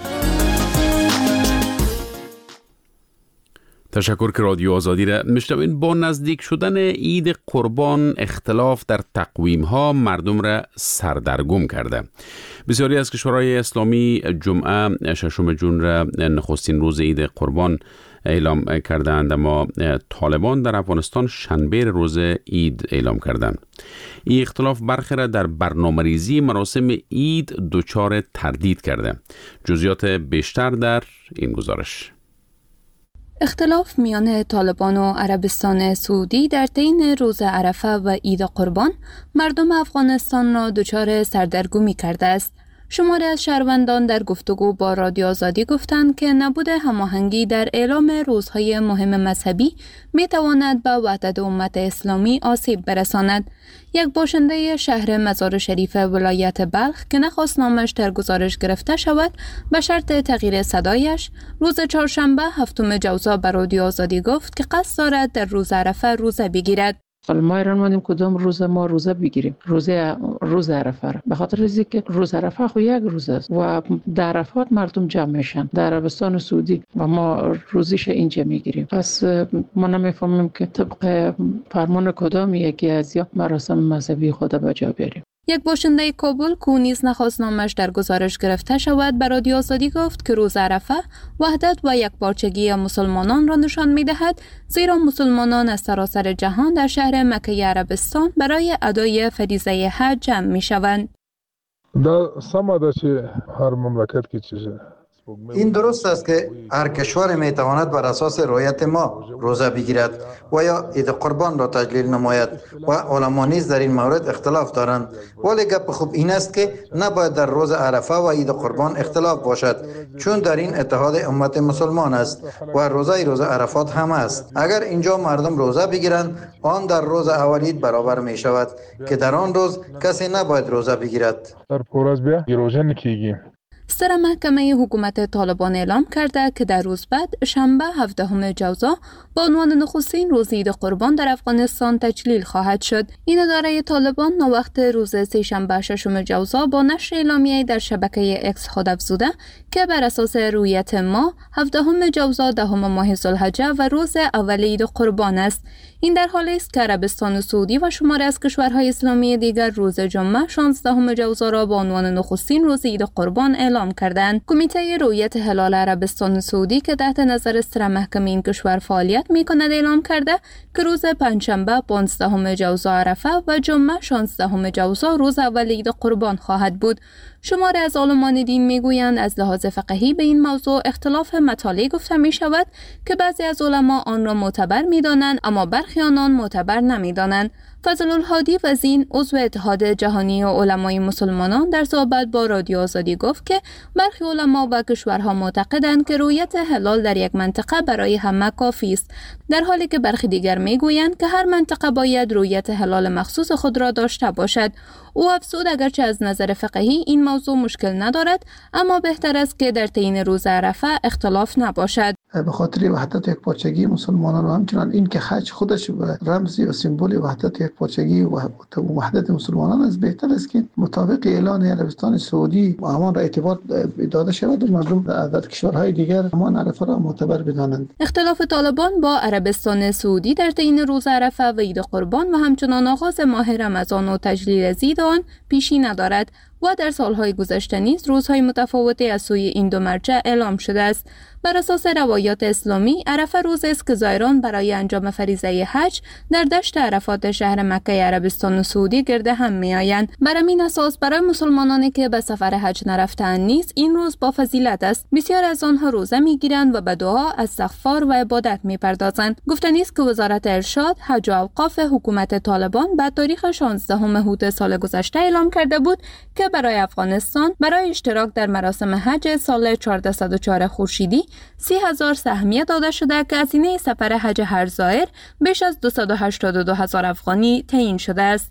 تشکر که رادیو آزادی را میشنوین. با نزدیک شدن عید قربان اختلاف در تقویم ها مردم را سردرگم کرده. بسیاری از کشورهای اسلامی جمعه ششم جون را نخستین روز عید قربان اعلام کردند، اما طالبان در افغانستان شنبه روز عید اعلام کردند. این اختلاف برخی را در برنامه‌ریزی مراسم عید دچار تردید کرده. جزئیات بیشتر در این گزارش. اختلاف میان طالبان و عربستان سعودی در طین روز عرفه و عید قربان مردم افغانستان را دچار سردرگمی کرده است. شماری از شهروندان در گفتگو با رادیو آزادی گفتند که نبود هماهنگی در اعلام روزهای مهم مذهبی می تواند به وحدت امت اسلامی آسیب برساند. یک باشنده شهر مزار شریف ولایت بلخ که نخواست نامش در گزارش گرفته شود به شرط تغییر صدایش، روز چهارشنبه هفتم جوزا به رادیو آزادی گفت که قصد دارد در روز عرفه روزه بگیرد. ما ایران مادیم کدام روز ما روزه بگیریم؟ روزه روز عرفه. به خاطر اینکه روز عرفه خو یک روز است و در عرفات مردم جمع میشن در عربستان سعودی و ما روزیش اینجا میگیریم. پس ما نمیفهمیم که طبق فرمان کدام یکی از یا مراسم مذهبی خود به جا بیاریم. یک باشنده کابل که نیز نخواست نامش در گزارش گرفته شود به رادیو آزادی گفت که روز عرفه وحدت و یکپارچگی مسلمانان را نشان می‌دهد، زیرا مسلمانان از سراسر جهان در شهر مکه عربستان برای ادای فریضه حج جمع می‌شوند. دا سمه ده چې هر مملکت کې چیزه این درست است که هر کشور می تواند بر اساس رعایت ما روزه بگیرد و یا عید قربان را تجلیل نماید و علما نیز در این مورد اختلاف دارند، ولی گپ خوب این است که نباید در روز عرفه و عید قربان اختلاف باشد، چون در این اتحاد امت مسلمان است و روزه روز عرفات هم است. اگر اینجا مردم روزه بگیرند آن در روز اول عید برابر می شود که در آن روز کسی نباید روزه بگیرد. در پورز بیا روزه نکیگیم. ستره محکمه حکومت طالبان اعلام کرده که در روز بعد شنبه هفدهم جوزا با عنوان نخستین روز عید قربان در افغانستان تجلیل خواهد شد. این اداره طالبان نووقت روز سه‌شنبه ششم جوزا با نشر اعلامیه در شبکه اکس خود افزوده که بر اساس رویت ما هفدهم جوزا دهم ماه ذوالحجه و روز اول عید قربان است. این در حالی است که عربستان سعودی و شماری از کشورهای اسلامی دیگر روز جمعه شانزدهم جوزا را با عنوان نخستین روز عید قربان اعلام کردند. کمیته رویت هلال عربستان سعودی که تحت نظر ستره محکمه این کشور فعالیت می‌کند اعلام کرده که روز پنجشنبه پانزدهم جوزا عرفه و جمعه شانزدهم جوزا روز اول عید قربان خواهد بود. شماری از عالمان دین میگویند از لحاظ فقهی به این موضوع اختلاف مطالع گفته می شود که بعضی از علما آن را معتبر می دانند اما برخی آنان معتبر نمی دانند. فضل الهادی وزین عضو اتحاد جهانی علمای مسلمانان در صحبت با رادیو آزادی گفت که برخی علما و کشورها معتقدند که رویت هلال در یک منطقه برای همه کافی است، در حالی که برخی دیگر میگویند که هر منطقه باید رویت هلال مخصوص خود را داشته باشد. او افزود اگرچه از نظر فقهی این موضوع مشکل ندارد اما بهتر است که در تعیین روز عرفه اختلاف نباشد. به خاطر وحدت یک پارچگی مسلمانان و همچنان این که حج خودش رمزی و سمبولی وحدت یک پارچگی و وحدت مسلمانان است، بهتر است که مطابق اعلان عربستان سعودی همان را اعتبار داده شود و مردم در کشورهای دیگر همان عرفه را معتبر بدانند. اختلاف طالبان با عربستان سعودی در تعیین روز عرفه و عید قربان و همچنان آغاز ماه رمضان و تجلیل عید آن پیشی ندارد و در سالهای گذشته نیز روزهای متفاوتی از سوی این دو مرجع اعلام شده است. بر اساس روایات اسلامی عرفه روز است که زائران برای انجام فریضه حج در دشت عرفات شهر مکه عربستان سعودی گرد هم میآیند. بر همین اساس برای مسلمانانی که به سفر حج نرفته‌اند نیز این روز با فضیلت است. بسیار از آنها روزه میگیرند و به دعا، استغفار و عبادت میپردازند. گفتنی است که وزارت ارشاد، حج و اوقاف حکومت طالبان به تاریخ شانزدهم هوت سال گذشته اعلام کرده بود که برای افغانستان برای اشتراک در مراسم حج سال چهارصد و چهار خورشیدی سی هزار سهمیه داده شده که هزینه سفر حج هر زائر بیش از دویست و هشتاد و دو هزار افغانی تعیین شده است.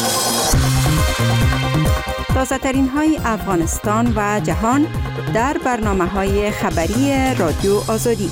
تازه ترین های افغانستان و جهان در برنامه های خبری رادیو آزادی.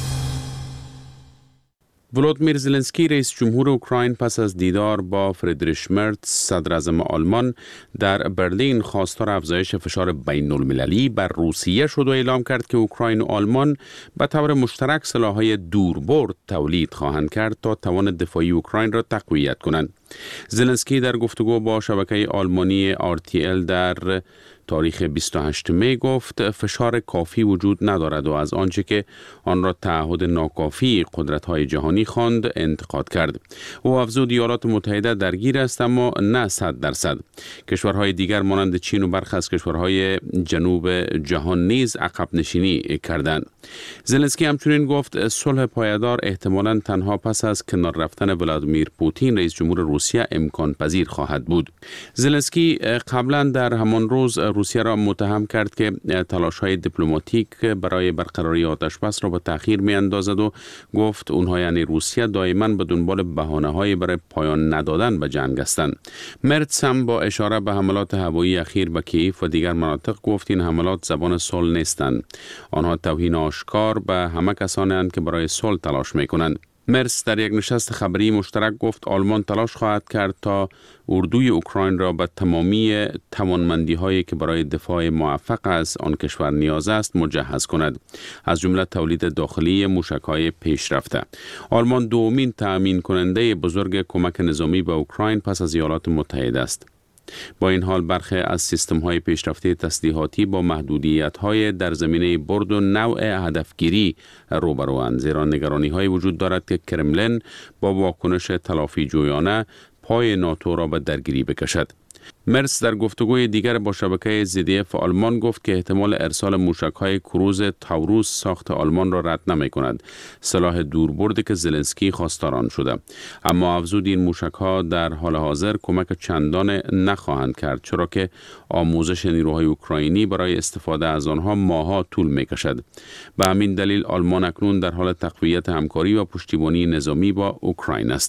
ولودیمیر زلنسکی رئیس جمهور اوکراین پس از دیدار با فریدریش مرتز صدر اعظم آلمان در برلین خواستار افزایش فشار بین المللی بر روسیه شد و اعلام کرد که اوکراین و آلمان به طور مشترک سلاح‌های دوربرد تولید خواهند کرد تا توان دفاعی اوکراین را تقویت کنند. زلنسکی در گفتگو با شبکه آلمانی آر تی ال در تاریخ بیست و هشتم می گفت فشار کافی وجود ندارد و از آنچه که آن را تعهد ناکافی قدرت‌های جهانی خواند انتقاد کرد. او افزود ایالات متحده درگیر است اما نه صد درصد. کشورهای دیگر مانند چین و برخی از کشورهای جنوب جهان نیز عقب نشینی کردند. زلنسکی همچنین گفت صلح پایدار احتمالاً تنها پس از کنار رفتن ولادیمیر پوتین رئیس جمهور روسیه امکان پذیر خواهد بود. زلنسکی قبلا در همان روز روسیه را متهم کرد که تلاش‌های دیپلماتیک برای برقراری آتشبس را به تأخیر می‌اندازد و گفت اونها یعنی روسیه دائما به دنبال بهانه‌های برای پایان ندادن به جنگ هستند. مرتز هم با اشاره به حملات هوایی اخیر به کیف و دیگر مناطق گفت این حملات زبان صلح نیستند. آنها توهین آشکار به همه کسانی هستند که برای صلح تلاش می‌کنند. مرتز در یک نشست خبری مشترک گفت آلمان تلاش خواهد کرد تا اردوی اوکراین را به تمامی توانمندی هایی که برای دفاع موفق از آن کشور نیاز است مجهز کند، از جمله تولید داخلی موشک‌های پیشرفته. آلمان دومین تأمین کننده بزرگ کمک نظامی به اوکراین پس از ایالات متحده است. با این حال برخی از سیستم‌های پیشرفته تسلیحاتی با محدودیت‌های در زمینه برد و نوع هدفگیری روبروند، زیرا نگرانی‌های وجود دارد که کرملین با واکنش تلافی جویانه پای ناتو را به درگیری بکشد. مرتز در گفتگوی دیگر با شبکه زی دی اف آلمان گفت که احتمال ارسال موشک‌های کروز تاوروس ساخت آلمان را رد نمی‌کند، سلاح دوربردی که زلنسکی خواستار آن شده. اما افزود این موشک‌ها در حال حاضر کمک چندان نخواهند کرد، چرا که آموزش نیروهای اوکراینی برای استفاده از آنها ماه‌ها طول می‌کشد. به همین دلیل آلمان اکنون در حال تقویت همکاری و پشتیبانی نظامی با اوکراین است.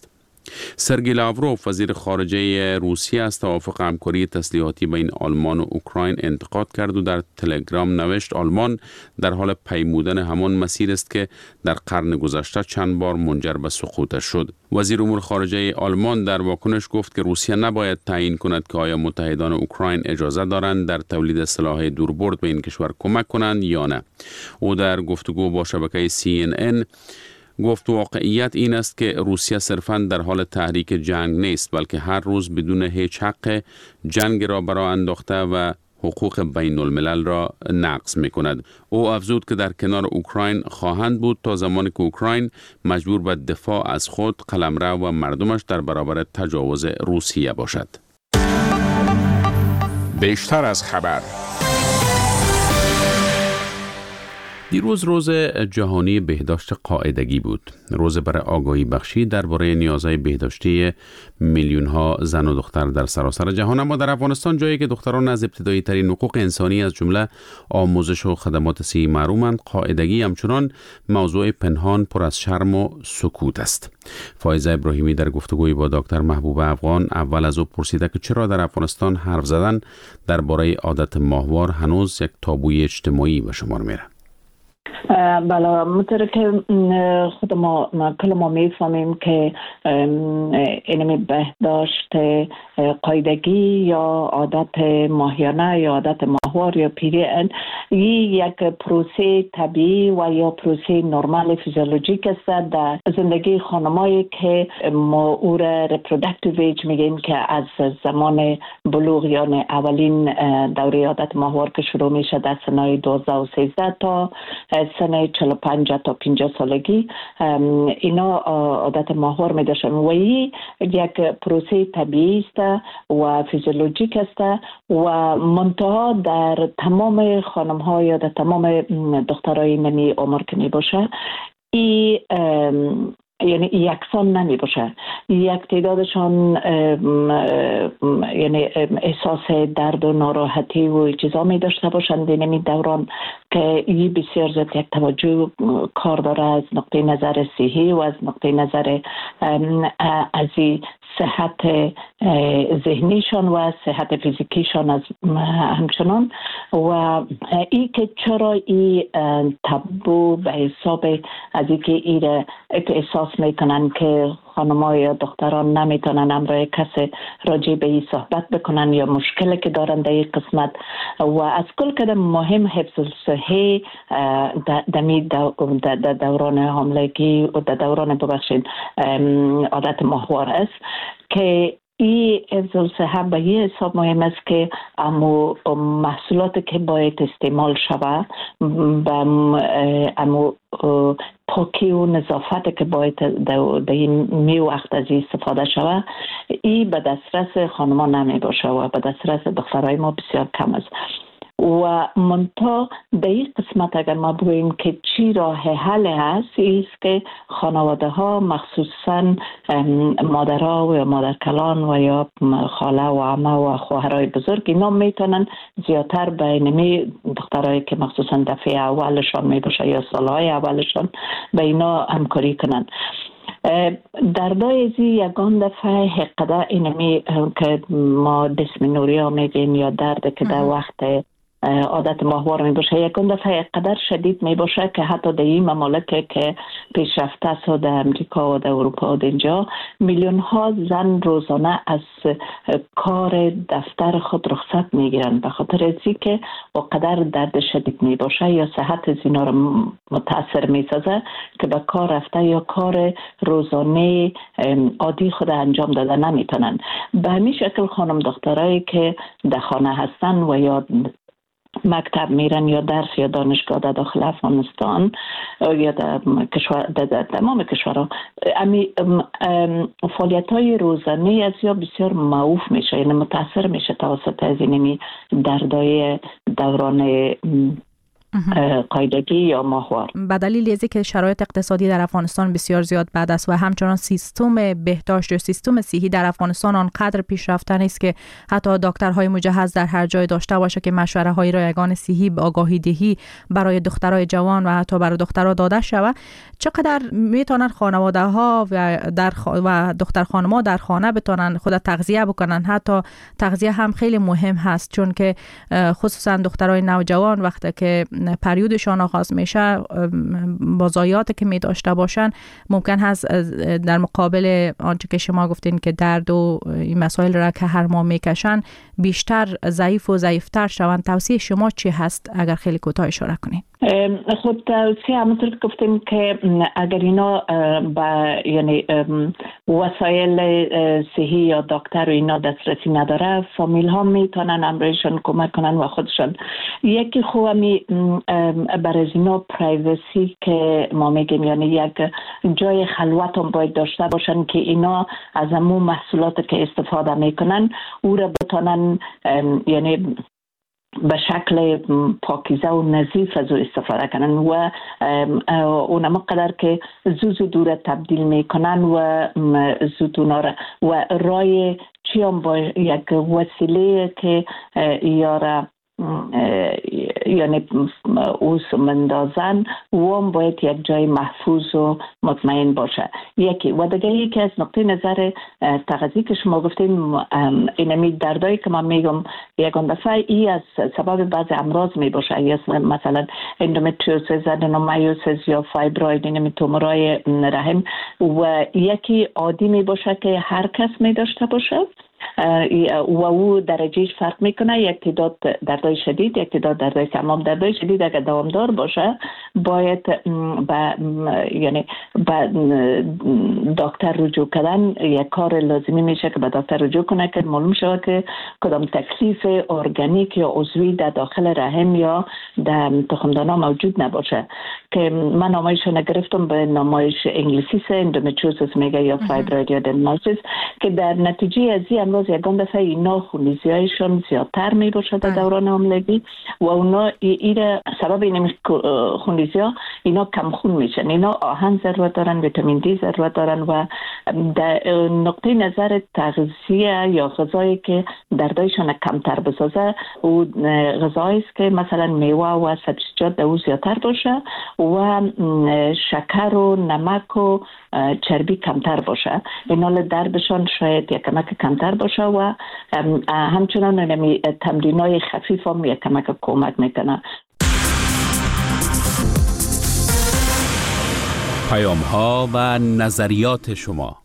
سرگئی لاوروف وزیر خارجه روسیه از توافق همکاری تسلیحاتی بین آلمان و اوکراین انتقاد کرد و در تلگرام نوشت آلمان در حال پیمودن همان مسیر است که در قرن گذشته چند بار منجر به سقوطش شد. وزیر امور خارجه آلمان در واکنش گفت که روسیه نباید تعیین کند که آیا متحدان اوکراین اجازه دارند در تولید سلاح دوربرد به این کشور کمک کنند یا نه. او در گفتگو با شبکه سی ان ان گفت واقعیت این است که روسیه صرفاً در حال تحریک جنگ نیست، بلکه هر روز بدون هیچ حق جنگ را برای انداخته و حقوق بین الملل را نقض می کند. او افزود که در کنار اوکراین خواهند بود تا زمانی که اوکراین مجبور به دفاع از خود، قلمرو و مردمش در برابر تجاوز روسیه باشد. بیشتر از خبر. دیروز روز جهانی بهداشت قاعدگی بود. روز برای آگاهی بخشی درباره نیازهای بهداشتی میلیون ها زن و دختر در سراسر جهان. اما در افغانستان، جایی که دختران از ابتدایی ترین حقوق انسانی از جمله آموزش و خدمات صحی محرومند، قاعدگی همچنان موضوع پنهان پر از شرم و سکوت است. فایزه ابراهیمی در گفتگوی با دکتر محبوب افغان اول از او پرسیده که چرا در افغانستان حرف زدن درباره عادت ماهوار هنوز یک تابوی اجتماعی به شمار میره. بله، مطور که خود ما کل ما میفهمیم که اینمی بهداشت قاعدگی یا عادت ماهیانه یا عادت ماهوار یا پیریان یک پروسه طبیعی و یا پروسه نرمال فیزیولوژیک است در زندگی خانمایی که ما او را ریپرودکتیو ایج میگیم که از زمان بلوغ یعنی اولین دوره عادت ماهوار که شروع میشه در سنهای دوازده و سیزده تا سنه چهل و پنج تا پنجاه سالگی اینا عادت ماهوار می داشتن و این یک پروسه طبیعی است و فیزیولوژیک است و منتها در تمام خانم ها یا در تمام دخترای منی عمر که می باشه این یعنی یکسان نمی باشه. یک تعدادشان یعنی احساس درد و ناراحتی و چیزا می داشته باشند در این دوران که این بسیار زیاد یک توجه کار داره از نقطه نظر صحی و از نقطه نظر از صحت ذهنیشان و صحت فیزیکیشان از همچنان و ای که چرا این تابو به حساب از ای که ای احساس میکنن که خانم‌ها یا دختران نمیتونن امروی کسی راجع به این صحبت بکنن یا مشکلی که دارن در این قسمت و از کل کدام مهم حفظ صحی دمی دوران حاملگی و دوران ببخشید عادت ماهوار است که این حفظ صحت به یه حساب مهم است که امو محصولاتی که باید استعمال شود امو پاکی و نظافت که باید در این می وقت از استفاده شود این به دسترس خانما نمی باشه و به دسترس دخترای ما بسیار کم است و منتها در این قسمت اگر ما بگوییم که چی راه حل هست ایست که خانواده ها مخصوصا مادرها و مادرکلان و یا خاله و عمه و خواهرای بزرگ اینا میتونن زیادتر به اینمی دخترایی که مخصوصا دفعه اولشان می باشه یا سالهای اولشان به اینا همکاری کنن. در دایزی یگان دفعه حقیقت اینمی که ما دسمنوری ها میگیم یا درد که در وقت عادت ماهوار می باشه یکون دفعه قدر شدید می باشه که حتی در این ممالک که پیشرفته است در امریکا و در اروپا و در اینجا میلیون ها زن روزانه از کار دفتر خود رخصت می گیرن به خاطر ازی که و قدر درد شدید می باشه یا صحت زینا رو متاثر می سازه که به کار رفته یا کار روزانه عادی خود انجام داده نمی تونن. به همین شکل خانم دخترایی که در خانه هستن و یا مکتب میرن یا درس یا دانشگاه در داخل افغانستان یا در کشور در تمام کشورها امی فعالیت های روزانه از یا بسیار معوف میشه یعنی متاثر میشه توسط از اینمی دردای دوران قاعدگی یا ماهوار. به دلیل از اینکه شرایط اقتصادی در افغانستان بسیار زیاد بد است و همچنان سیستم بهداشت و سیستم صحی در افغانستان آنقدر پیشرفته نیست که حتی دکترهای مجهز در هر جای داشته باشه که مشوره های رایگان صحی آگاهی دهی برای دخترای جوان و حتی برای دخترها داده شود، چقدر میتونن خانواده ها و در خ... و دختر خانم‌ها در خانه بتونن خود تغذیه بکنن؟ حتی تغذیه هم خیلی مهم هست، چون که خصوصا دخترای نوجوان وقتی که پریودشان آغاز میشه با ضایعاتی که می داشته باشن ممکن هست در مقابل آنچه که شما گفتین که درد و این مسائل را که هر ماه میکشن بیشتر ضعیف و ضعیفتر شوند. توصیه شما چی هست اگر خیلی کوتاه اشاره کنین؟ خب توصیه همونطور که گفتیم که اگر اینا با یعنی وسایل صحی یا دکتر و اینا دسترسی نداره، فامیل ها میتونن امرایشان کمک کنن و خودشان. یکی خوبی برای اینا پرایوسی که ما میگیم، یعنی یک جای خلوت هم باید داشته باشن که اینا از همون محصولات که استفاده میکنن او را بتونن یعنی به شکل پاکیزه و نظیف از او استفاده کنن و اونم قدر که زود زود دور تبدیل میکنن و زود اوناره و رای چی هم با یک وسیله که یاره یعنی اوس مندازن و هم باید یک جای محفوظ و مطمئن باشه. یکی و دیگه یکی از نقطه نظر تغذیه که شما گفتیم، اینمی دردایی که من میگم یکان دفعه ای از سبب بعض امراض می باشه، یا مثلا اندومتریوزیس، ادنومایوسیس یا فایبروید، اینمی تومورای رحم، و یکی عادی می باشه که هر کس می داشته باشه و او درجهش فرق میکنه. یک تعداد دردای شدید، یک تعداد دردای کم. دردای شدید اگر دوامدار باشه باید با یعنی با دکتر رجوع کردن یک کار لازمی میشه که به دکتر رجوع کنه که معلوم شود که کدام تکلیف ارگانیک یا عضوی در داخل رحم یا در تخمدانها موجود نباشه. که من نامایش نگرفتم به نامایش انگلیسی سه اندومتریوزیس میگه یا فایبروید یا ادنومایوسیس، که در نتیجه از این امراض یکان دفعه اینا خونریزی‌هایشان زیادتر می باشه در دوران حاملگی و اونا ایره سبب این خونریزی‌ها اینا کم خون میشن. اینا آهن ضرورت دارن، ویتامین دی ضرورت دارن و در نقطه نظر تغذیه یا غذایی که دردایشان کمتر بسازه و غذایی است که مثلا میوه و سبزیجات در او زیادتر باشه و شکر و نمک و چربی کمتر باشه. اینا دردشان شاید یک کمک کمتر باشه و همچنان تمرینای خفیف هم یک کمک کمک میکنه. پیام ها و نظریات شما.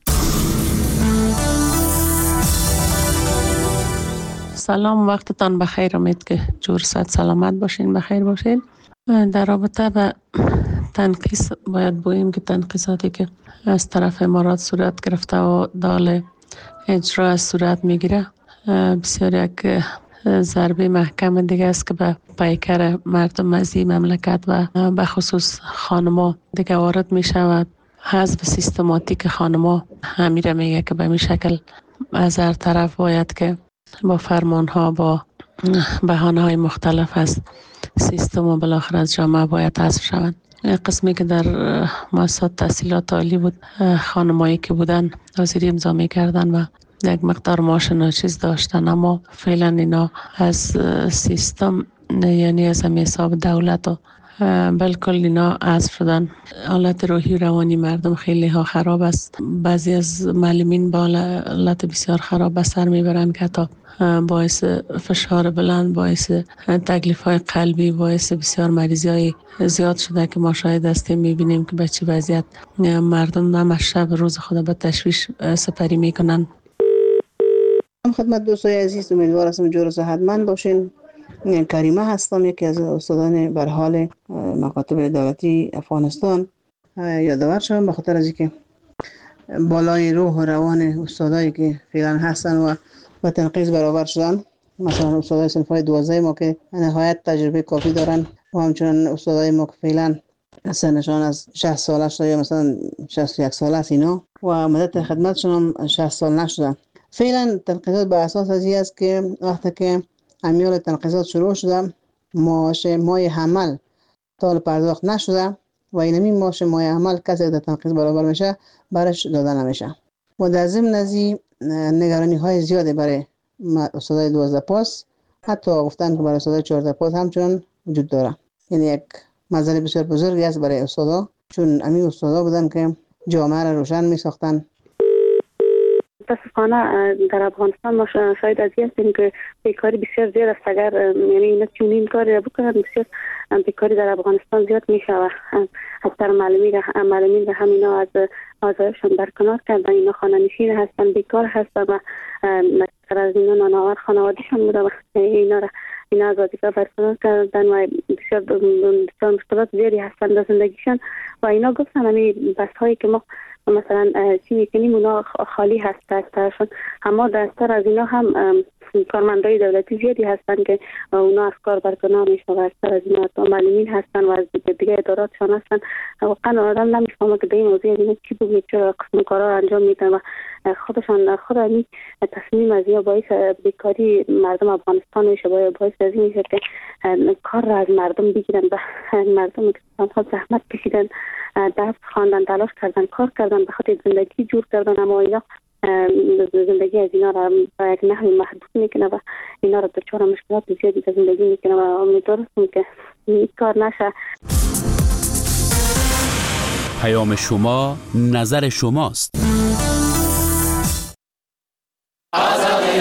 سلام، وقتتان بخیر. امید که جور صد سلامت باشین، بخیر باشین. در رابطه به تنقیص باید بگوییم که تنقیصاتی که از طرف امارات صورت گرفته و دال اجرا صورت میگیره بسیار یک ضربه محکم دیگه است که به پیکر مردم از این مملکت و به خصوص خانما دیگه وارد می شود. حذف سیستماتیک خانما همیره میگه که به این شکل از هر طرف باید که با فرمان ها با بهانه های مختلف از سیستم و بالاخره از جامعه باید حذف شوند. قسمی که در مؤسسات تحصیلات عالی بود، خانمایی که بودن حاضری امضا می‌کردن و یک مقدار معاش ناچیز داشتن، اما فعلا اینا از سیستم یعنی از همه حساب دولت و بالکل اینا حذف شدن. حالت روحی روانی مردم خیلی ها خراب است. بعضی از معلمین با حالت بسیار خراب به سر میبرن که تا باعث فشار بلند، باعث تکلیف های قلبی، باعث بسیار مریضی های زیاد شده که ما شاید هستیم میبینیم که به چه وضعیت مردم همه شب روز خود به تشویش سپری میکنن. خدمت دوستای عزیز، امیدوار هستم جور و صحتمند باشین. کریمه هستم، یکی از استادان به حال مکاتب دولتی افغانستان. یادآور شدم به خاطر از اینکه بالای روح و روان استادایی که فعلا هستن و با تنقیص برابر شدن، مثلا استادای صنف‌های دوازده ما که نهایت تجربه کافی دارن و همچنین استادای ما که فعلا سنشان از شصت ساله شده یا مثلا شصت و یک ساله است اینا و مدت خدمتشون هم شصت سال نشدن. فعلا تنقیصات به اساس از است که وقتی که امیال تنقیصات شروع شده، معاش مای حمل تا حالا پرداخت نشده و اینمی معاش مایه عمل کسی در تنقیص برابر میشه برش داده نمیشه. و در ضمن ازی نگرانی های زیاده برای استادای دوازده پاس، حتی گفتن که برای استادای چهارده پاس همچنان وجود داره. یعنی یک مسئله بسیار بزرگی است برای استادا، چون همین استادا بودن که جامعه را روشن می ساختن. متاسفانه در افغانستان ما شاید از هستیم که بیکاری بسیار زیاد است. اگر یعنی اینا چنین کاری را بکنن بسیار بیکاری در افغانستان زیاد می شود. اکثر معلمین را معلمین را هم اینا از آزایشان برکنار کردن، اینا خانه نشین هستن، بیکار هستن و اکثر از اینا نانآور خانوادهشان بوده و اینا را اینا از وظیفه برکنار کردن و بسیار بسیار مشکلات زیادی هستن در زندگیشان و اینا گفتن همین بس هایی که ما مثلا چی میکنیم اونا خالی هست دستشون، اما دستر از اینا هم کارمندای دولتی زیادی هستن که اونا از کار برکنار میشن و دستر از اینا معلمین هستن و از دیگه اداراتشان هستن. واقعا آدم نمیفهمه که در این موضوع اینا چی بود، چرا قسم کارا انجام میدن و خودشان خود این تصمیم از یا باعث بیکاری مردم افغانستان میشه، باعث از این میشه که کار را از مردم بگیرن و مردم که آنها زحمت کشیدن، درس خواندن، تلاش کردن، کار کردن، به خاطر زندگی جور کردن، اما اینا زندگی از اینا را با یک نحوی محدود میکنه و اینا را دچار مشکلات زیادی در زندگی میکنه و امیدوارم که این کار نشه. پیام شما، نظر شماست.